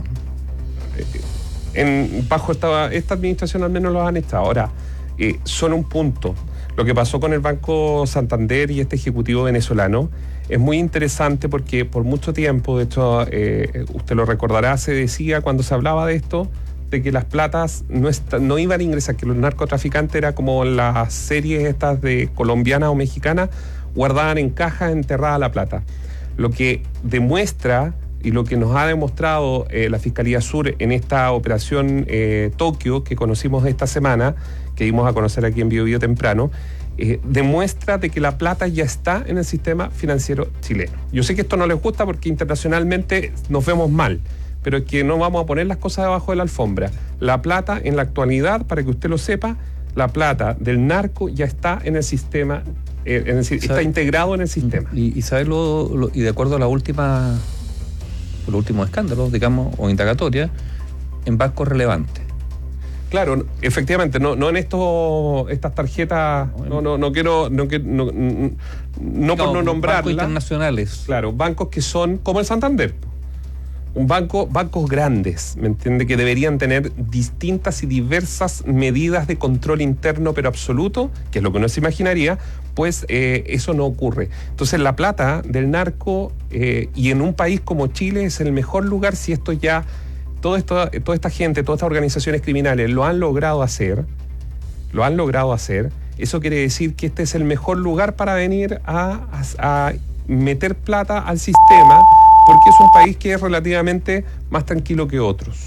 En, bajo esta, esta administración al menos los han estado. Ahora, eh, son un punto. Lo que pasó con el Banco Santander y este ejecutivo venezolano es muy interesante porque por mucho tiempo, de hecho, eh, usted lo recordará, se decía cuando se hablaba de esto, de que las platas no, está, no iban a ingresar, que los narcotraficantes era como las series estas de colombianas o mexicanas, guardaban en cajas enterrada la plata. Lo que demuestra y lo que nos ha demostrado eh, la Fiscalía Sur en esta operación eh, Tokio que conocimos esta semana, que dimos a conocer aquí en Bio Bio temprano, eh, demuestra de que la plata ya está en el sistema financiero chileno. Yo sé que esto no les gusta porque internacionalmente nos vemos mal, pero es que no vamos a poner las cosas debajo de la alfombra. La plata en la actualidad, para que usted lo sepa, la plata del narco ya está en el sistema, eh, en el, está integrado en el sistema. Y, y ¿sabes lo, lo, y de acuerdo a la última, los últimos escándalos, digamos, o indagatorias, en bancos relevantes. Claro, efectivamente, no, no en estos estas tarjetas, no, no, no quiero, no, no, no, no por no nombrarlas. Bancos internacionales. Claro, bancos que son como el Santander. Un banco, bancos grandes, ¿me entiende? Que deberían tener distintas y diversas medidas de control interno, pero absoluto, que es lo que uno se imaginaría, pues eh, eso no ocurre. Entonces la plata del narco, eh, y en un país como Chile es el mejor lugar si esto ya... Todo esto, toda esta gente, todas estas organizaciones criminales lo han logrado hacer, lo han logrado hacer, eso quiere decir que este es el mejor lugar para venir a, a, a meter plata al sistema, porque es un país que es relativamente más tranquilo que otros.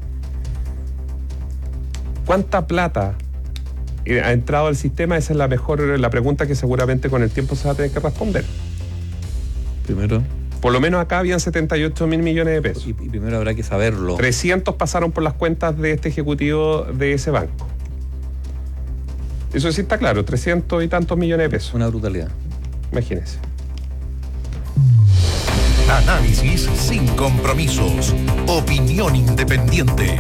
¿Cuánta plata ha entrado al sistema? Esa es la mejor, la pregunta que seguramente con el tiempo se va a tener que responder. Primero... Por lo menos acá habían setenta y ocho mil millones de pesos. Y, y primero habrá que saberlo. trescientos pasaron por las cuentas de este ejecutivo de ese banco. Eso sí está claro, trescientos y tantos millones de pesos. Una brutalidad. Imagínense. Análisis sin compromisos. Opinión independiente.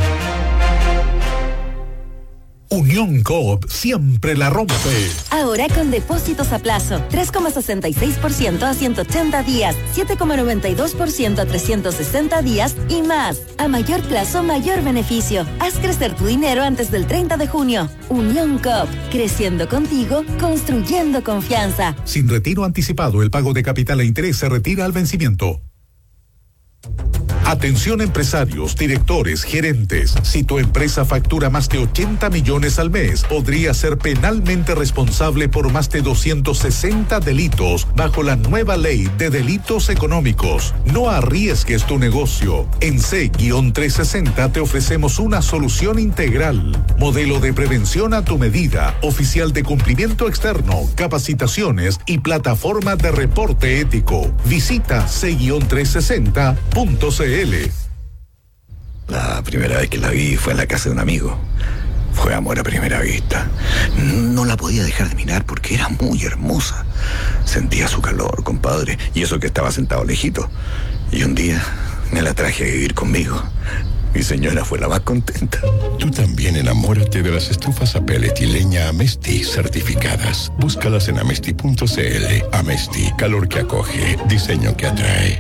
Unión Coop siempre la rompe. Ahora con depósitos a plazo, tres coma sesenta y seis por ciento a ciento ochenta días, siete coma noventa y dos por ciento a trescientos sesenta días y más. A mayor plazo, mayor beneficio. Haz crecer tu dinero antes del treinta de junio. Unión Coop, creciendo contigo, construyendo confianza. Sin retiro anticipado, el pago de capital e interés se retira al vencimiento. Atención empresarios, directores, gerentes. Si tu empresa factura más de ochenta millones al mes, podría ser penalmente responsable por más de doscientos sesenta delitos bajo la nueva ley de delitos económicos. No arriesgues tu negocio. En C trescientos sesenta te ofrecemos una solución integral. Modelo de prevención a tu medida, oficial de cumplimiento externo, capacitaciones y plataforma de reporte ético. Visita C trescientos sesenta punto c l. La primera vez que la vi fue en la casa de un amigo. Fue amor a primera vista. No la podía dejar de mirar porque era muy hermosa. Sentía su calor, compadre, y eso que estaba sentado lejito. Y un día me la traje a vivir conmigo. Mi señora fue la más contenta. Tú también enamórate de las estufas a pellet y leña Amesti certificadas. Búscalas en amesti punto c l. Amesti, calor que acoge, diseño que atrae.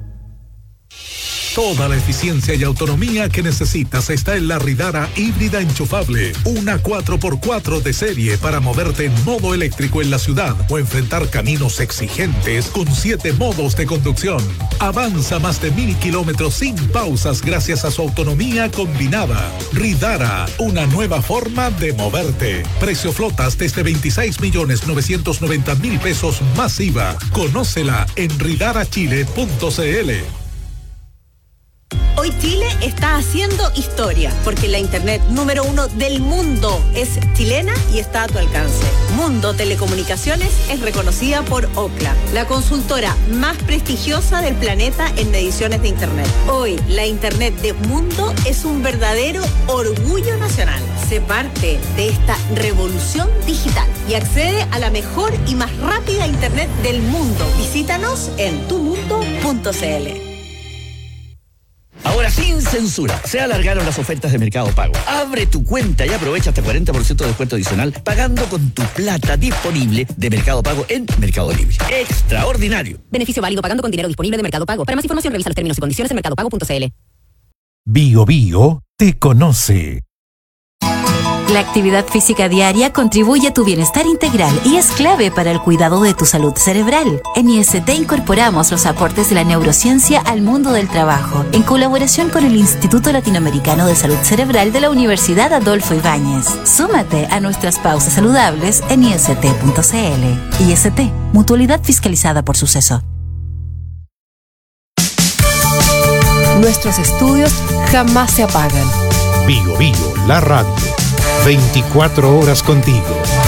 Toda la eficiencia y autonomía que necesitas está en la Ridara híbrida enchufable. Una cuatro por cuatro de serie para moverte en modo eléctrico en la ciudad o enfrentar caminos exigentes con siete modos de conducción. Avanza más de mil kilómetros sin pausas gracias a su autonomía combinada. Ridara, una nueva forma de moverte. Precio flotas desde veintiséis millones novecientos noventa mil pesos más I V A. Conócela en ridara chile punto c l. Hoy Chile está haciendo historia, porque la internet número uno del mundo es chilena y está a tu alcance. Mundo Telecomunicaciones es reconocida por Ookla, la consultora más prestigiosa del planeta en mediciones de internet. Hoy, la internet de Mundo es un verdadero orgullo nacional. Sé parte de esta revolución digital y accede a la mejor y más rápida internet del mundo. Visítanos en tu mundo punto c l. Ahora sin censura, se alargaron las ofertas de Mercado Pago. Abre tu cuenta y aprovecha hasta cuarenta por ciento de descuento adicional pagando con tu plata disponible de Mercado Pago en Mercado Libre. ¡Extraordinario! Beneficio válido pagando con dinero disponible de Mercado Pago. Para más información revisa los términos y condiciones en mercado pago punto c l. Bio Bio te conoce. La actividad física diaria contribuye a tu bienestar integral y es clave para el cuidado de tu salud cerebral. En I S T incorporamos los aportes de la neurociencia al mundo del trabajo, en colaboración con el Instituto Latinoamericano de Salud Cerebral de la Universidad Adolfo Ibáñez. Súmate a nuestras pausas saludables en i s t punto c l. I S T, mutualidad fiscalizada por Suceso. Nuestros estudios jamás se apagan. Bio Bio, la radio. veinticuatro horas contigo.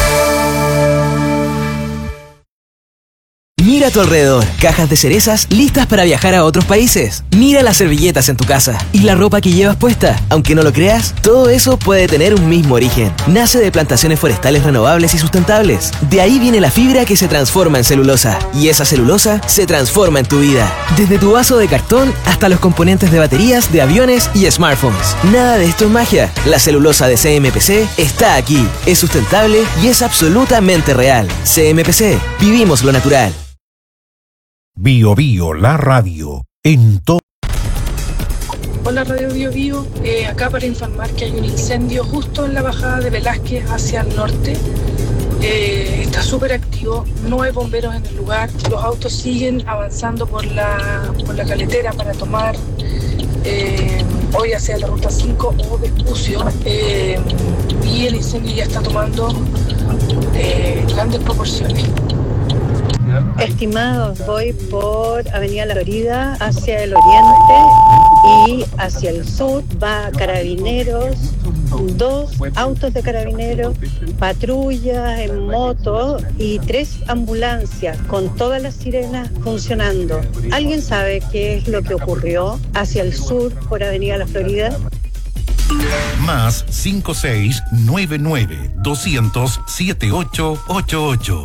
Mira a tu alrededor, cajas de cerezas listas para viajar a otros países. Mira las servilletas en tu casa y la ropa que llevas puesta. Aunque no lo creas, todo eso puede tener un mismo origen. Nace de plantaciones forestales renovables y sustentables. De ahí viene la fibra que se transforma en celulosa. Y esa celulosa se transforma en tu vida. Desde tu vaso de cartón hasta los componentes de baterías, de aviones y smartphones. Nada de esto es magia. La celulosa de C M P C está aquí. Es sustentable y es absolutamente real. C M P C. Vivimos lo natural. Bio Bio, la radio, en todo. Hola Radio Bio Bio, eh, acá para informar que hay un incendio justo en la bajada de Velázquez hacia el norte. Eh, está súper activo, no hay bomberos en el lugar, los autos siguen avanzando por la, por la caletera para tomar eh, hoy hacia la ruta cinco o Vespucio, eh, y el incendio ya está tomando eh, grandes proporciones. Estimados, voy por Avenida La Florida hacia el oriente y hacia el sur va Carabineros, dos autos de Carabineros, patrullas en moto y tres ambulancias con todas las sirenas funcionando. ¿Alguien sabe qué es lo que ocurrió hacia el sur por Avenida La Florida? Más cinco seis nueve nueve doscientos siete ocho ocho ocho.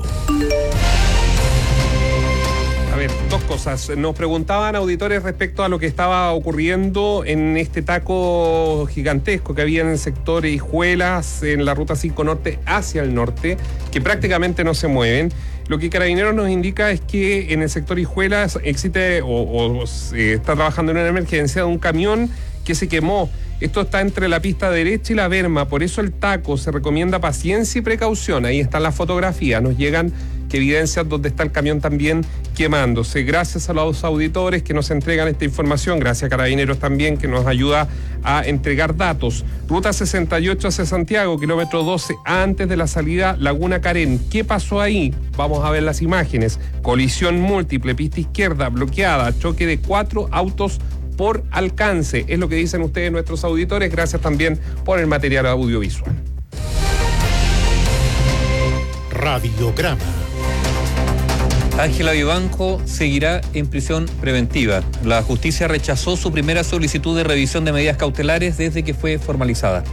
A ver, dos cosas. Nos preguntaban auditores respecto a lo que estaba ocurriendo en este taco gigantesco que había en el sector Hijuelas, en la ruta cinco norte hacia el norte, que prácticamente no se mueven. Lo que Carabineros nos indica es que en el sector Hijuelas existe o, o se está trabajando en una emergencia de un camión que se quemó. Esto está entre la pista derecha y la berma, por eso el taco. Se recomienda paciencia y precaución. Ahí están las fotografías, nos llegan que evidencian dónde está el camión también quemándose. Gracias a los auditores que nos entregan esta información, gracias a Carabineros también que nos ayuda a entregar datos. Ruta sesenta y ocho hacia Santiago, kilómetro doce, antes de la salida Laguna Carén. ¿Qué pasó ahí? Vamos a ver las imágenes. Colisión múltiple, pista izquierda bloqueada, choque de cuatro autos por alcance. Es lo que dicen ustedes, nuestros auditores. Gracias también por el material audiovisual. Radiograma. Ángela Vivanco seguirá en prisión preventiva. La justicia rechazó su primera solicitud de revisión de medidas cautelares desde que fue formalizada.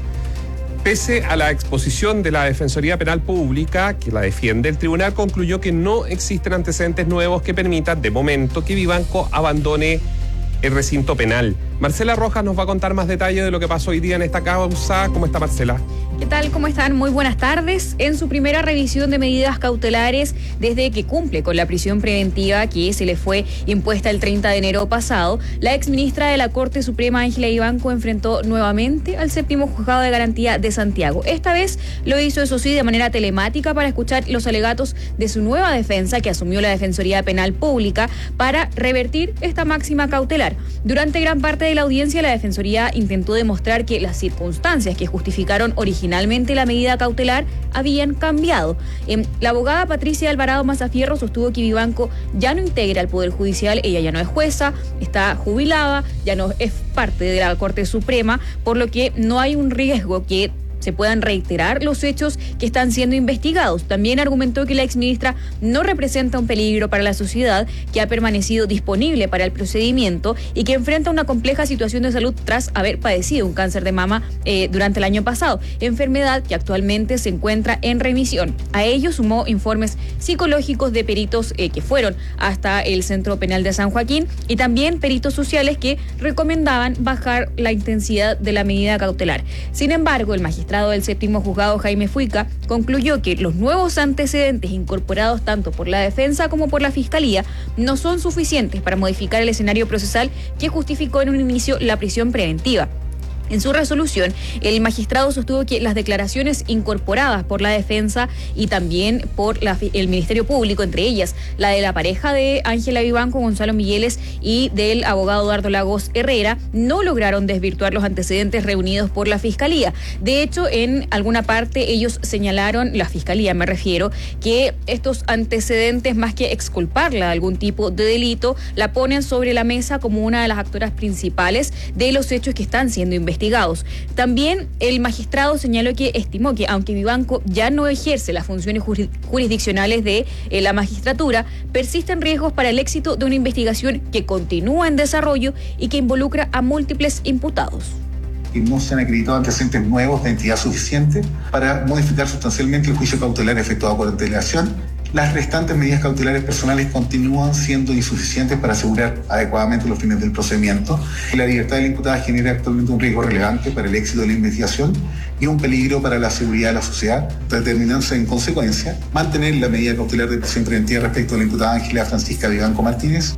Pese a la exposición de la Defensoría Penal Pública, que la defiende, el tribunal concluyó que no existen antecedentes nuevos que permitan, de momento, que Vivanco abandone el recinto penal. Marcela Rojas nos va a contar más detalles de lo que pasó hoy día en esta causa. ¿Cómo está, Marcela? ¿Qué tal? ¿Cómo están? Muy buenas tardes. En su primera revisión de medidas cautelares, desde que cumple con la prisión preventiva que se le fue impuesta el treinta de enero pasado, la exministra de la Corte Suprema, Ángela Vivanco, enfrentó nuevamente al séptimo juzgado de garantía de Santiago. Esta vez lo hizo, eso sí, de manera telemática para escuchar los alegatos de su nueva defensa que asumió la Defensoría Penal Pública para revertir esta máxima cautelar. Durante gran parte de la audiencia, la Defensoría intentó demostrar que las circunstancias que justificaron originalmente la medida cautelar habían cambiado. Eh, la abogada Patricia Alvarado Mazafierro sostuvo que Vivanco ya no integra el Poder Judicial, ella ya no es jueza, está jubilada, ya no es parte de la Corte Suprema, por lo que no hay un riesgo que se puedan reiterar los hechos que están siendo investigados. También argumentó que la exministra no representa un peligro para la sociedad, que ha permanecido disponible para el procedimiento y que enfrenta una compleja situación de salud tras haber padecido un cáncer de mama eh, durante el año pasado, enfermedad que actualmente se encuentra en remisión. A ello sumó informes psicológicos de peritos eh, que fueron hasta el Centro Penal de San Joaquín y también peritos sociales que recomendaban bajar la intensidad de la medida cautelar. Sin embargo, el magistrado del séptimo juzgado, Jaime Fuica, concluyó que los nuevos antecedentes incorporados tanto por la defensa como por la fiscalía no son suficientes para modificar el escenario procesal que justificó en un inicio la prisión preventiva. En su resolución, el magistrado sostuvo que las declaraciones incorporadas por la defensa y también por la, el Ministerio Público, entre ellas la de la pareja de Ángela Vivanco, Gonzalo Migueles, y del abogado Eduardo Lagos Herrera, no lograron desvirtuar los antecedentes reunidos por la Fiscalía. De hecho, en alguna parte ellos señalaron, la Fiscalía me refiero, que estos antecedentes, más que exculparla de algún tipo de delito, la ponen sobre la mesa como una de las actoras principales de los hechos que están siendo investigados. También el magistrado señaló que estimó que aunque Vivanco ya no ejerce las funciones jurisdiccionales de eh, la magistratura, persisten riesgos para el éxito de una investigación que continúa en desarrollo y que involucra a múltiples imputados. Y no se han acreditado antecedentes nuevos de entidad suficiente para modificar sustancialmente el juicio cautelar efectuado por antelación. Las restantes medidas cautelares personales continúan siendo insuficientes para asegurar adecuadamente los fines del procedimiento. La libertad de la imputada genera actualmente un riesgo relevante para el éxito de la investigación y un peligro para la seguridad de la sociedad, determinándose en consecuencia mantener la medida cautelar de prisión preventiva respecto a la imputada Ángela Francisca Vivanco Martínez.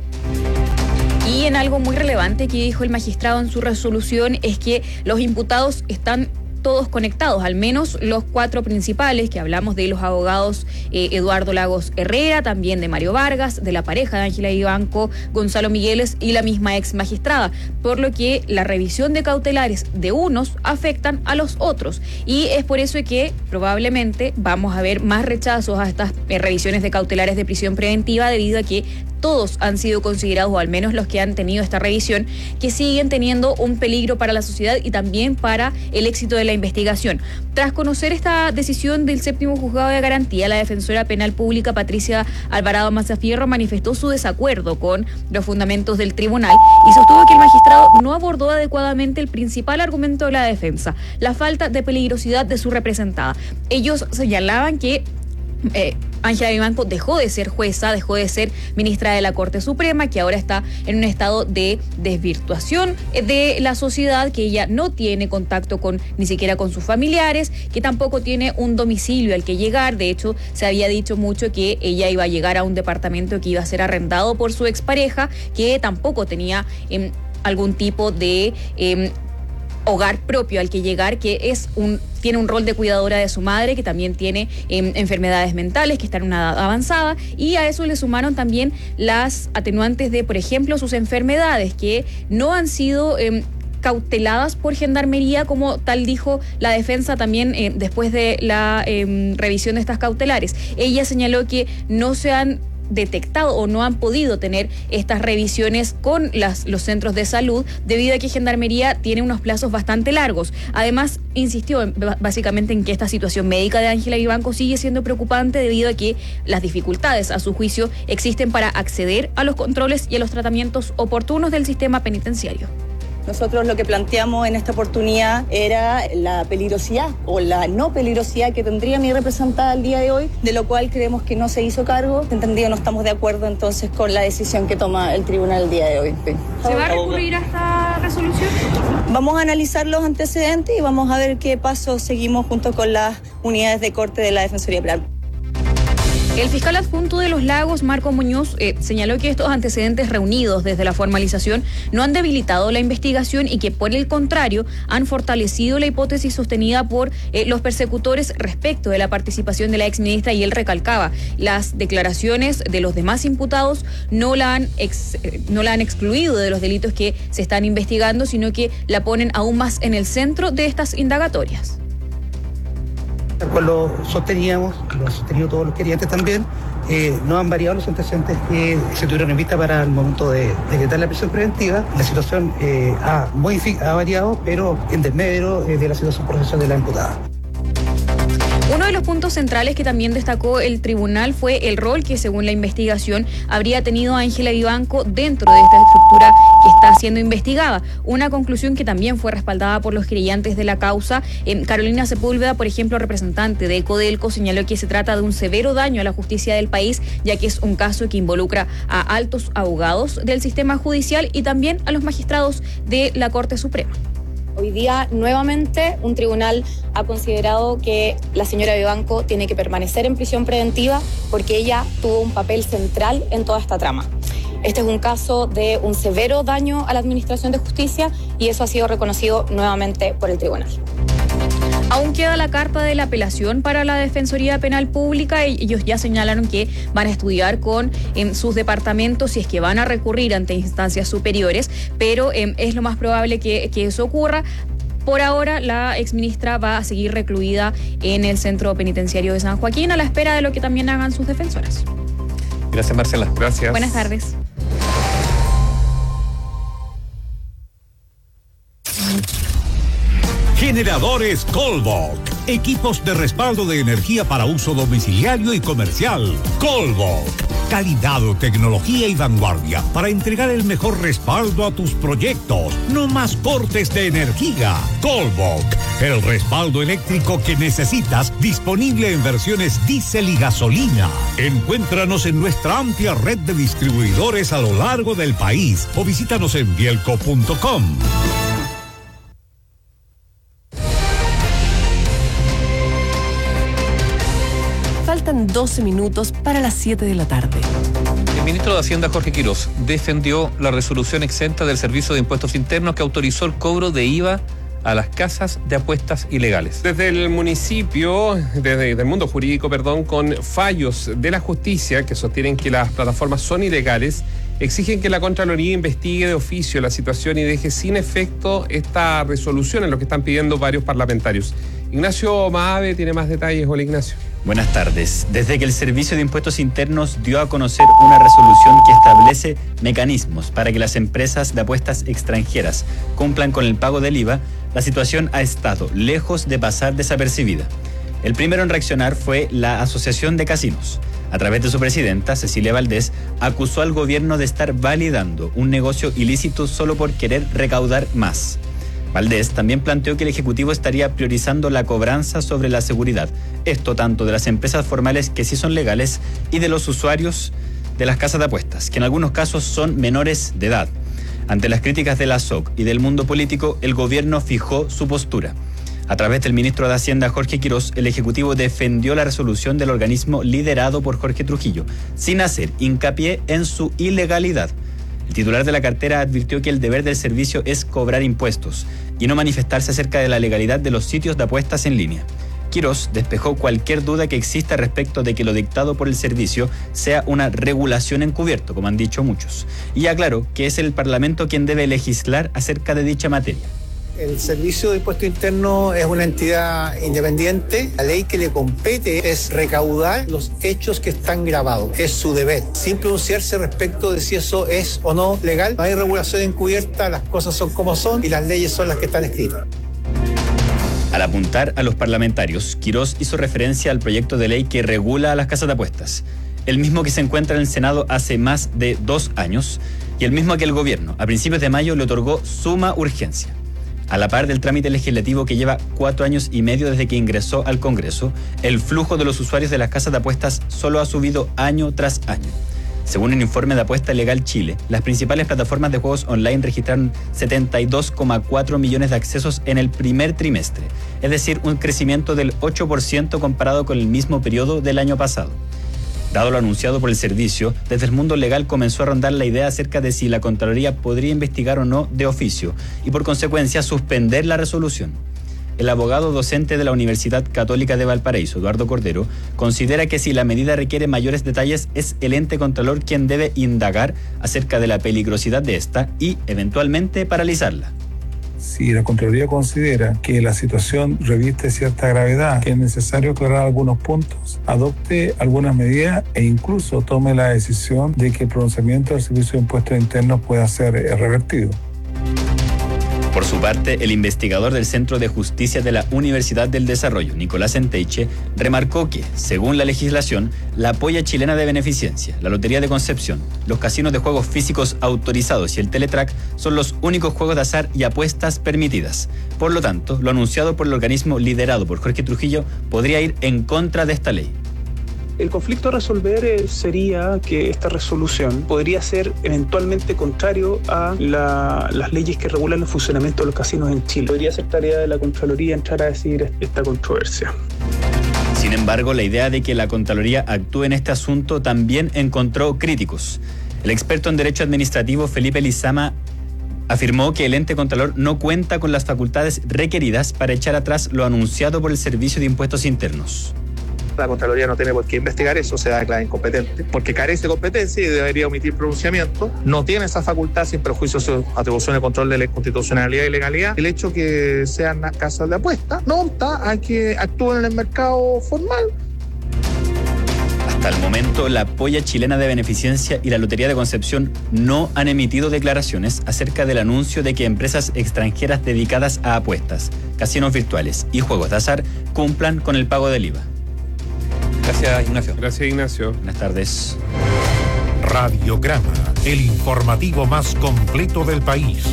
Y en algo muy relevante que dijo el magistrado en su resolución es que los imputados están todos conectados, al menos los cuatro principales, que hablamos de los abogados eh, Eduardo Lagos Herrera, también de Mario Vargas, de la pareja de Ángela Vivanco, Gonzalo Migueles y la misma ex magistrada, por lo que la revisión de cautelares de unos afectan a los otros, y es por eso que probablemente vamos a ver más rechazos a estas eh, revisiones de cautelares de prisión preventiva, debido a que todos han sido considerados, o al menos los que han tenido esta revisión, que siguen teniendo un peligro para la sociedad y también para el éxito de la investigación. Tras conocer esta decisión del séptimo juzgado de garantía, la defensora penal pública Patricia Alvarado Mazafierro manifestó su desacuerdo con los fundamentos del tribunal y sostuvo que el magistrado no abordó adecuadamente el principal argumento de la defensa, la falta de peligrosidad de su representada. Ellos señalaban que Eh, Ángela Vivanco dejó de ser jueza, dejó de ser ministra de la Corte Suprema, que ahora está en un estado de desvirtuación de la sociedad, que ella no tiene contacto con ni siquiera con sus familiares, que tampoco tiene un domicilio al que llegar. De hecho, se había dicho mucho que ella iba a llegar a un departamento que iba a ser arrendado por su expareja, que tampoco tenía eh, algún tipo de... Eh, hogar propio al que llegar, que es un tiene un rol de cuidadora de su madre, que también tiene eh, enfermedades mentales, que está en una edad avanzada, y a eso le sumaron también las atenuantes de, por ejemplo, sus enfermedades, que no han sido eh, cauteladas por Gendarmería, como tal dijo la defensa también eh, después de la eh, revisión de estas cautelares. Ella señaló que no se han detectado o no han podido tener estas revisiones con las, los centros de salud, debido a que Gendarmería tiene unos plazos bastante largos. Además, insistió en, básicamente en que esta situación médica de Ángela Vivanco sigue siendo preocupante, debido a que las dificultades, a su juicio, existen para acceder a los controles y a los tratamientos oportunos del sistema penitenciario. Nosotros lo que planteamos en esta oportunidad era la peligrosidad o la no peligrosidad que tendría mi representada el día de hoy, de lo cual creemos que no se hizo cargo. Entendido, no estamos de acuerdo entonces con la decisión que toma el tribunal el día de hoy. ¿Se va a recurrir a esta resolución? Vamos a analizar los antecedentes y vamos a ver qué pasos seguimos junto con las unidades de corte de la Defensoría Penal. El fiscal adjunto de Los Lagos, Marco Muñoz, eh, señaló que estos antecedentes reunidos desde la formalización no han debilitado la investigación y que, por el contrario, han fortalecido la hipótesis sostenida por eh, los persecutores respecto de la participación de la exministra, y él recalcaba: las declaraciones de los demás imputados no la han, ex, eh, no la han excluido de los delitos que se están investigando, sino que la ponen aún más en el centro de estas indagatorias. Tal cual lo sosteníamos, lo han sostenido todos los querientes también, eh, no han variado los antecedentes que se tuvieron en vista para el momento de decretar la prisión preventiva. La situación eh, ha, modific- ha variado, pero en desmedro eh, de la situación procesal de la imputada. Uno de los puntos centrales que también destacó el tribunal fue el rol que, según la investigación, habría tenido Ángela Vivanco dentro de esta estructura que está siendo investigada. Una conclusión que también fue respaldada por los querellantes de la causa. Eh, Carolina Sepúlveda, por ejemplo, representante de Codelco, señaló que se trata de un severo daño a la justicia del país, ya que es un caso que involucra a altos abogados del sistema judicial y también a los magistrados de la Corte Suprema. Hoy día, nuevamente, un tribunal ha considerado que la señora Vivanco tiene que permanecer en prisión preventiva porque ella tuvo un papel central en toda esta trama. Este es un caso de un severo daño a la administración de justicia y eso ha sido reconocido nuevamente por el tribunal. Aún queda la carta de la apelación para la Defensoría Penal Pública. Ellos ya señalaron que van a estudiar con en sus departamentos si es que van a recurrir ante instancias superiores, pero eh, es lo más probable que, que eso ocurra. Por ahora, la exministra va a seguir recluida en el Centro Penitenciario de San Joaquín, a la espera de lo que también hagan sus defensoras. Gracias, Marcela. Gracias. Buenas tardes. Generadores Colbok. Equipos de respaldo de energía para uso domiciliario y comercial. Colbok. Calidad, tecnología y vanguardia para entregar el mejor respaldo a tus proyectos. No más cortes de energía. Colbok. El respaldo eléctrico que necesitas, disponible en versiones diésel y gasolina. Encuéntranos en nuestra amplia red de distribuidores a lo largo del país o visítanos en bielco punto com. Faltan doce minutos para las siete de la tarde. El ministro de Hacienda, Jorge Quirós, defendió la resolución exenta del Servicio de Impuestos Internos que autorizó el cobro de I V A a las casas de apuestas ilegales. Desde el municipio, desde el mundo jurídico, perdón, con fallos de la justicia que sostienen que las plataformas son ilegales, exigen que la Contraloría investigue de oficio la situación y deje sin efecto esta resolución, en lo que están pidiendo varios parlamentarios. Ignacio Maave tiene más detalles. Hola, Ignacio. Buenas tardes. Desde que el Servicio de Impuestos Internos dio a conocer una resolución que establece mecanismos para que las empresas de apuestas extranjeras cumplan con el pago del I V A, la situación ha estado lejos de pasar desapercibida. El primero en reaccionar fue la Asociación de Casinos. A través de su presidenta, Cecilia Valdés, acusó al gobierno de estar validando un negocio ilícito solo por querer recaudar más. Valdés también planteó que el Ejecutivo estaría priorizando la cobranza sobre la seguridad, esto tanto de las empresas formales que sí son legales y de los usuarios de las casas de apuestas, que en algunos casos son menores de edad. Ante las críticas de la S O C y del mundo político, el gobierno fijó su postura. A través del ministro de Hacienda, Jorge Quirós, el Ejecutivo defendió la resolución del organismo liderado por Jorge Trujillo, sin hacer hincapié en su ilegalidad. El titular de la cartera advirtió que el deber del servicio es cobrar impuestos y no manifestarse acerca de la legalidad de los sitios de apuestas en línea. Quirós despejó cualquier duda que exista respecto de que lo dictado por el servicio sea una regulación encubierto, como han dicho muchos, y aclaró que es el Parlamento quien debe legislar acerca de dicha materia. El Servicio de Impuesto Interno es una entidad independiente. La ley que le compete es recaudar los hechos que están grabados. Es su deber, sin pronunciarse respecto de si eso es o no legal. No hay regulación encubierta, las cosas son como son y las leyes son las que están escritas. Al apuntar a los parlamentarios, Quirós hizo referencia al proyecto de ley que regula a las casas de apuestas, el mismo que se encuentra en el Senado hace más de dos años y el mismo que el gobierno, a principios de mayo, le otorgó suma urgencia. A la par del trámite legislativo que lleva cuatro años y medio desde que ingresó al Congreso, el flujo de los usuarios de las casas de apuestas solo ha subido año tras año. Según el informe de Apuesta Legal Chile, las principales plataformas de juegos online registraron setenta y dos coma cuatro millones de accesos en el primer trimestre, es decir, un crecimiento del ocho por ciento comparado con el mismo periodo del año pasado. Dado lo anunciado por el servicio, desde el mundo legal comenzó a rondar la idea acerca de si la Contraloría podría investigar o no de oficio y por consecuencia suspender la resolución. El abogado docente de la Universidad Católica de Valparaíso, Eduardo Cordero, considera que si la medida requiere mayores detalles, es el ente contralor quien debe indagar acerca de la peligrosidad de esta y, eventualmente, paralizarla. Si la Contraloría considera que la situación reviste cierta gravedad, que es necesario aclarar algunos puntos, adopte algunas medidas e incluso tome la decisión de que el pronunciamiento del Servicio de Impuestos Internos pueda ser revertido. Por su parte, el investigador del Centro de Justicia de la Universidad del Desarrollo, Nicolás Enteiche, remarcó que, según la legislación, la polla chilena de beneficencia, la Lotería de Concepción, los casinos de juegos físicos autorizados y el Teletrack son los únicos juegos de azar y apuestas permitidas. Por lo tanto, lo anunciado por el organismo liderado por Jorge Trujillo podría ir en contra de esta ley. El conflicto a resolver eh, sería que esta resolución podría ser eventualmente contrario a la, las leyes que regulan el funcionamiento de los casinos en Chile. Podría ser tarea de la Contraloría entrar a decidir esta controversia. Sin embargo, la idea de que la Contraloría actúe en este asunto también encontró críticos. El experto en Derecho Administrativo Felipe Lizama afirmó que el ente contralor no cuenta con las facultades requeridas para echar atrás lo anunciado por el Servicio de Impuestos Internos. La Contraloría no tiene por qué investigar eso, se da declarada incompetente, porque carece de competencia y debería omitir pronunciamiento. No tiene esa facultad sin perjuicio de su atribución de control de la constitucionalidad y legalidad. El hecho que sean casas de apuesta no obsta a que actúen en el mercado formal. Hasta el momento, la polla chilena de beneficencia y la Lotería de Concepción no han emitido declaraciones acerca del anuncio de que empresas extranjeras dedicadas a apuestas, casinos virtuales y juegos de azar cumplan con el pago del I V A. Gracias, Ignacio. Gracias, Ignacio. Buenas tardes. Radiograma, el informativo más completo del país.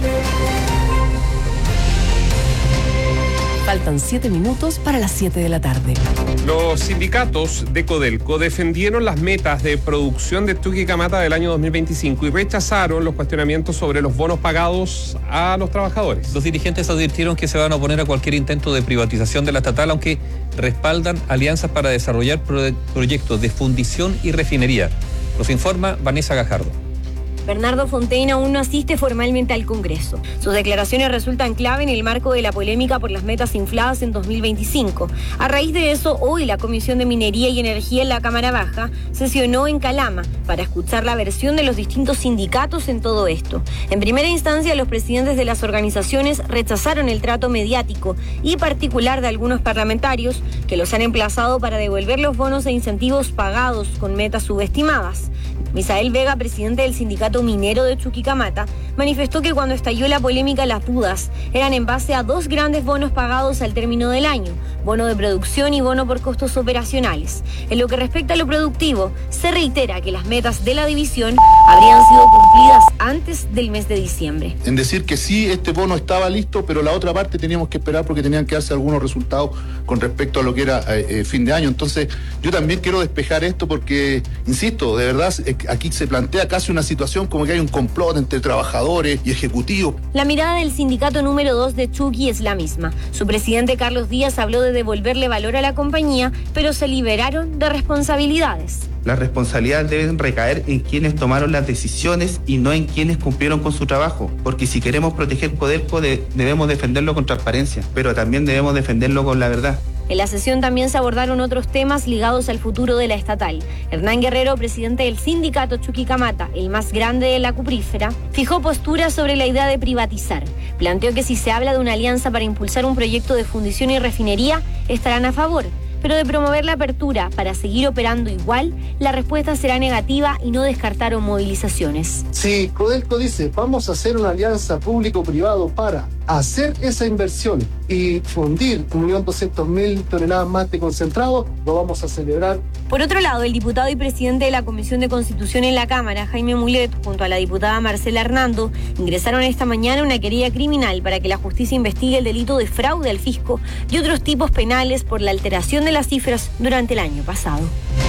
Faltan siete minutos para las siete de la tarde. Los sindicatos de Codelco defendieron las metas de producción de Chuquicamata del año dos mil veinticinco y rechazaron los cuestionamientos sobre los bonos pagados a los trabajadores. Los dirigentes advirtieron que se van a oponer a cualquier intento de privatización de la estatal, aunque respaldan alianzas para desarrollar pro- proyectos de fundición y refinería. Nos informa Vanessa Gajardo. Bernardo Fontaine aún no asiste formalmente al Congreso. Sus declaraciones resultan clave en el marco de la polémica por las metas infladas en dos mil veinticinco. A raíz de eso, hoy la Comisión de Minería y Energía en la Cámara Baja sesionó en Calama para escuchar la versión de los distintos sindicatos en todo esto. En primera instancia, los presidentes de las organizaciones rechazaron el trato mediático y particular de algunos parlamentarios que los han emplazado para devolver los bonos e incentivos pagados con metas subestimadas. Misael Vega, presidente del sindicato minero de Chuquicamata, manifestó que cuando estalló la polémica las dudas eran en base a dos grandes bonos pagados al término del año, bono de producción y bono por costos operacionales. En lo que respecta a lo productivo, se reitera que las metas de la división habrían sido cumplidas antes del mes de diciembre. En decir que sí, este bono estaba listo, pero la otra parte teníamos que esperar porque tenían que darse algunos resultados con respecto a lo que era eh, fin de año. Entonces, yo también quiero despejar esto porque, insisto, de verdad, eh, aquí se plantea casi una situación como que hay un complot entre trabajadores y ejecutivos. La mirada del sindicato número dos de Chuqui es la misma. Su presidente Carlos Díaz habló de devolverle valor a la compañía, pero se liberaron de responsabilidades. Las responsabilidades deben recaer en quienes tomaron las decisiones y no en quienes cumplieron con su trabajo, porque si queremos proteger Codelco de, debemos defenderlo con transparencia, pero también debemos defenderlo con la verdad. En la sesión también se abordaron otros temas ligados al futuro de la estatal. Hernán Guerrero, presidente del sindicato Chuquicamata, el más grande de la cuprífera, fijó postura sobre la idea de privatizar. Planteó que si se habla de una alianza para impulsar un proyecto de fundición y refinería, estarán a favor. Pero de promover la apertura para seguir operando igual, la respuesta será negativa y no descartaron movilizaciones. Si Codelco dice, vamos a hacer una alianza público-privado para hacer esa inversión y fundir un millón doscientos mil toneladas más de concentrado, lo vamos a celebrar. Por otro lado, el diputado y presidente de la Comisión de Constitución en la Cámara, Jaime Mulet, junto a la diputada Marcela Hernando, ingresaron esta mañana una querella criminal para que la justicia investigue el delito de fraude al fisco y otros tipos penales por la alteración de las cifras durante el año pasado.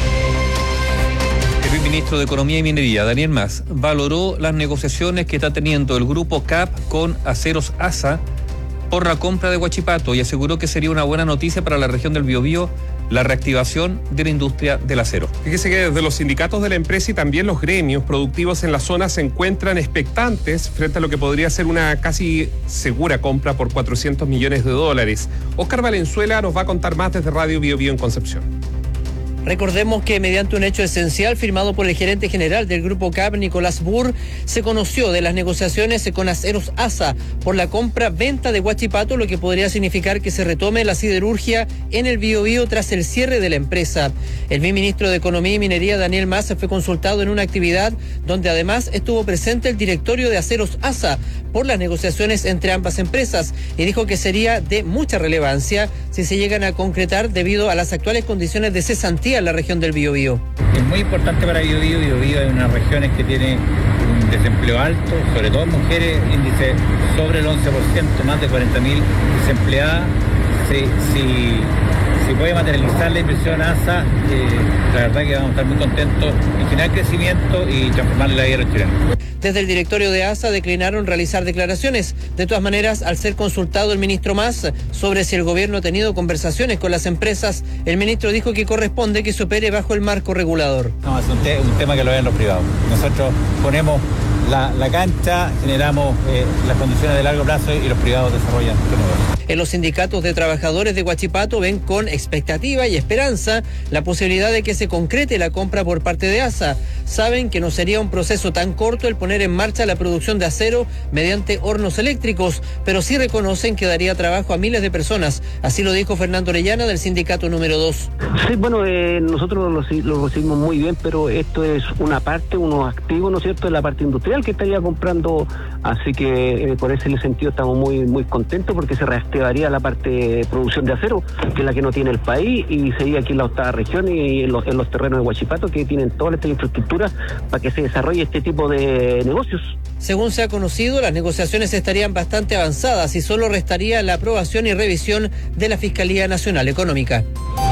El ministro de Economía y Minería, Daniel Mas, valoró las negociaciones que está teniendo el grupo C A P con Aceros A S A por la compra de Huachipato y aseguró que sería una buena noticia para la región del Biobío la reactivación de la industria del acero. Fíjese que desde los sindicatos de la empresa y también los gremios productivos en la zona se encuentran expectantes frente a lo que podría ser una casi segura compra por cuatrocientos millones de dólares. Óscar Valenzuela nos va a contar más desde Radio Biobío en Concepción. Recordemos que mediante un hecho esencial firmado por el gerente general del Grupo C A P, Nicolás Burr, se conoció de las negociaciones con Aceros A S A por la compra-venta de Huachipato, lo que podría significar que se retome la siderurgia en el Biobío tras el cierre de la empresa. El ministro de Economía y Minería, Daniel Mas, fue consultado en una actividad donde además estuvo presente el directorio de Aceros A S A por las negociaciones entre ambas empresas y dijo que sería de mucha relevancia si se llegan a concretar debido a las actuales condiciones de cesantía en la región del Biobío. Es muy importante para Biobío. Biobío es una de las regiones que tiene un desempleo alto, sobre todo mujeres, índice sobre el once por ciento, más de cuarenta mil desempleadas. Si, si, si puede materializar la inversión A S A, eh, la verdad que vamos a estar muy contentos en generar crecimiento y transformar la vida de los chilenos. Desde el directorio de A S A declinaron realizar declaraciones. De todas maneras, al ser consultado el ministro Mas sobre si el gobierno ha tenido conversaciones con las empresas, el ministro dijo que corresponde que se opere bajo el marco regulador. No, es un, te- un tema que lo vean los privados. Nosotros ponemos la, la cancha, generamos eh, las condiciones de largo plazo y los privados desarrollan este negocio. En los sindicatos de trabajadores de Huachipato ven con expectativa y esperanza la posibilidad de que se concrete la compra por parte de A S A. Saben que no sería un proceso tan corto el poner en marcha la producción de acero mediante hornos eléctricos, pero sí reconocen que daría trabajo a miles de personas. Así lo dijo Fernando Orellana del sindicato número dos. Sí, bueno, eh, nosotros lo, lo recibimos muy bien, pero esto es una parte, unos activos, ¿no es cierto?, de la parte industrial que estaría comprando, así que eh, por ese sentido estamos muy muy contentos porque se reactivaría la parte de producción de acero, que es la que no tiene el país, y sería aquí en la octava región y en los, en los terrenos de Huachipato, que tienen toda esta infraestructura para que se desarrolle este tipo de negocios. Según se ha conocido, las negociaciones estarían bastante avanzadas y solo restaría la aprobación y revisión de la Fiscalía Nacional Económica.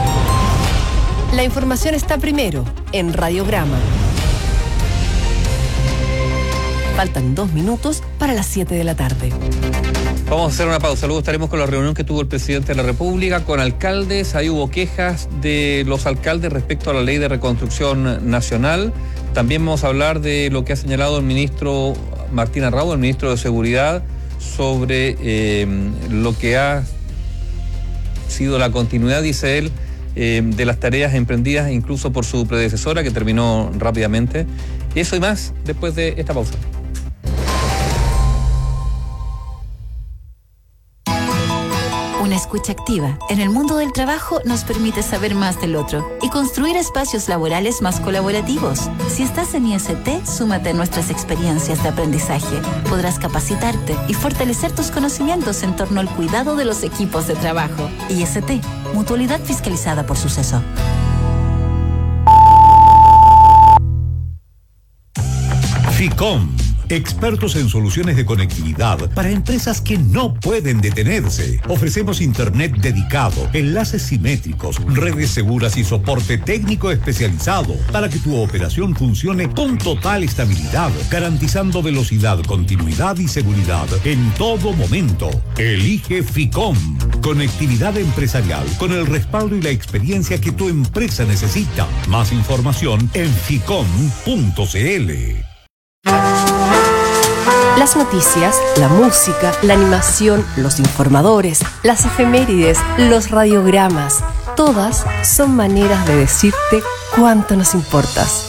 La información está primero en Radiograma. Faltan dos minutos para las siete de la tarde. Vamos a hacer una pausa, luego estaremos con la reunión que tuvo el presidente de la República con alcaldes. Ahí hubo quejas de los alcaldes respecto a la ley de reconstrucción nacional. También vamos a hablar de lo que ha señalado el ministro Martín Arrau, el ministro de Seguridad, sobre eh, lo que ha sido la continuidad, dice él, eh, de las tareas emprendidas incluso por su predecesora, que terminó rápidamente. Eso y más después de esta pausa. Una escucha activa en el mundo del trabajo nos permite saber más del otro y construir espacios laborales más colaborativos. Si estás en I S T, súmate a nuestras experiencias de aprendizaje. Podrás capacitarte y fortalecer tus conocimientos en torno al cuidado de los equipos de trabajo. I S T, mutualidad fiscalizada por Suceso. FICOM, expertos en soluciones de conectividad para empresas que no pueden detenerse. Ofrecemos internet dedicado, enlaces simétricos, redes seguras y soporte técnico especializado para que tu operación funcione con total estabilidad, garantizando velocidad, continuidad y seguridad en todo momento. Elige Ficom. Conectividad empresarial con el respaldo y la experiencia que tu empresa necesita. Más información en ficom punto cl. Las noticias, la música, la animación, los informadores, las efemérides, los radiogramas, todas son maneras de decirte cuánto nos importas.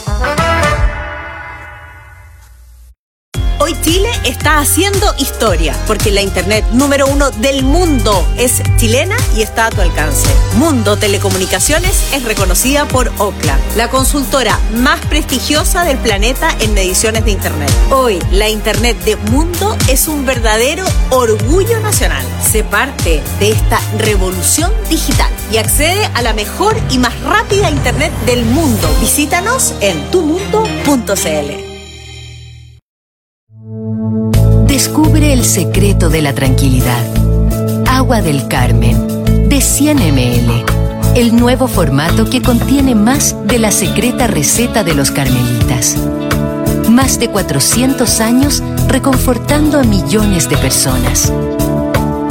Hoy Chile está haciendo historia, porque la internet número uno del mundo es chilena y está a tu alcance. Mundo Telecomunicaciones es reconocida por Ookla, la consultora más prestigiosa del planeta en mediciones de internet. Hoy, la internet de Mundo es un verdadero orgullo nacional. Sé parte de esta revolución digital y accede a la mejor y más rápida internet del mundo. Visítanos en tu mundo punto cl. Descubre el secreto de la tranquilidad. Agua del Carmen, de cien mililitros. El nuevo formato que contiene más de la secreta receta de los carmelitas. Más de cuatrocientos años reconfortando a millones de personas.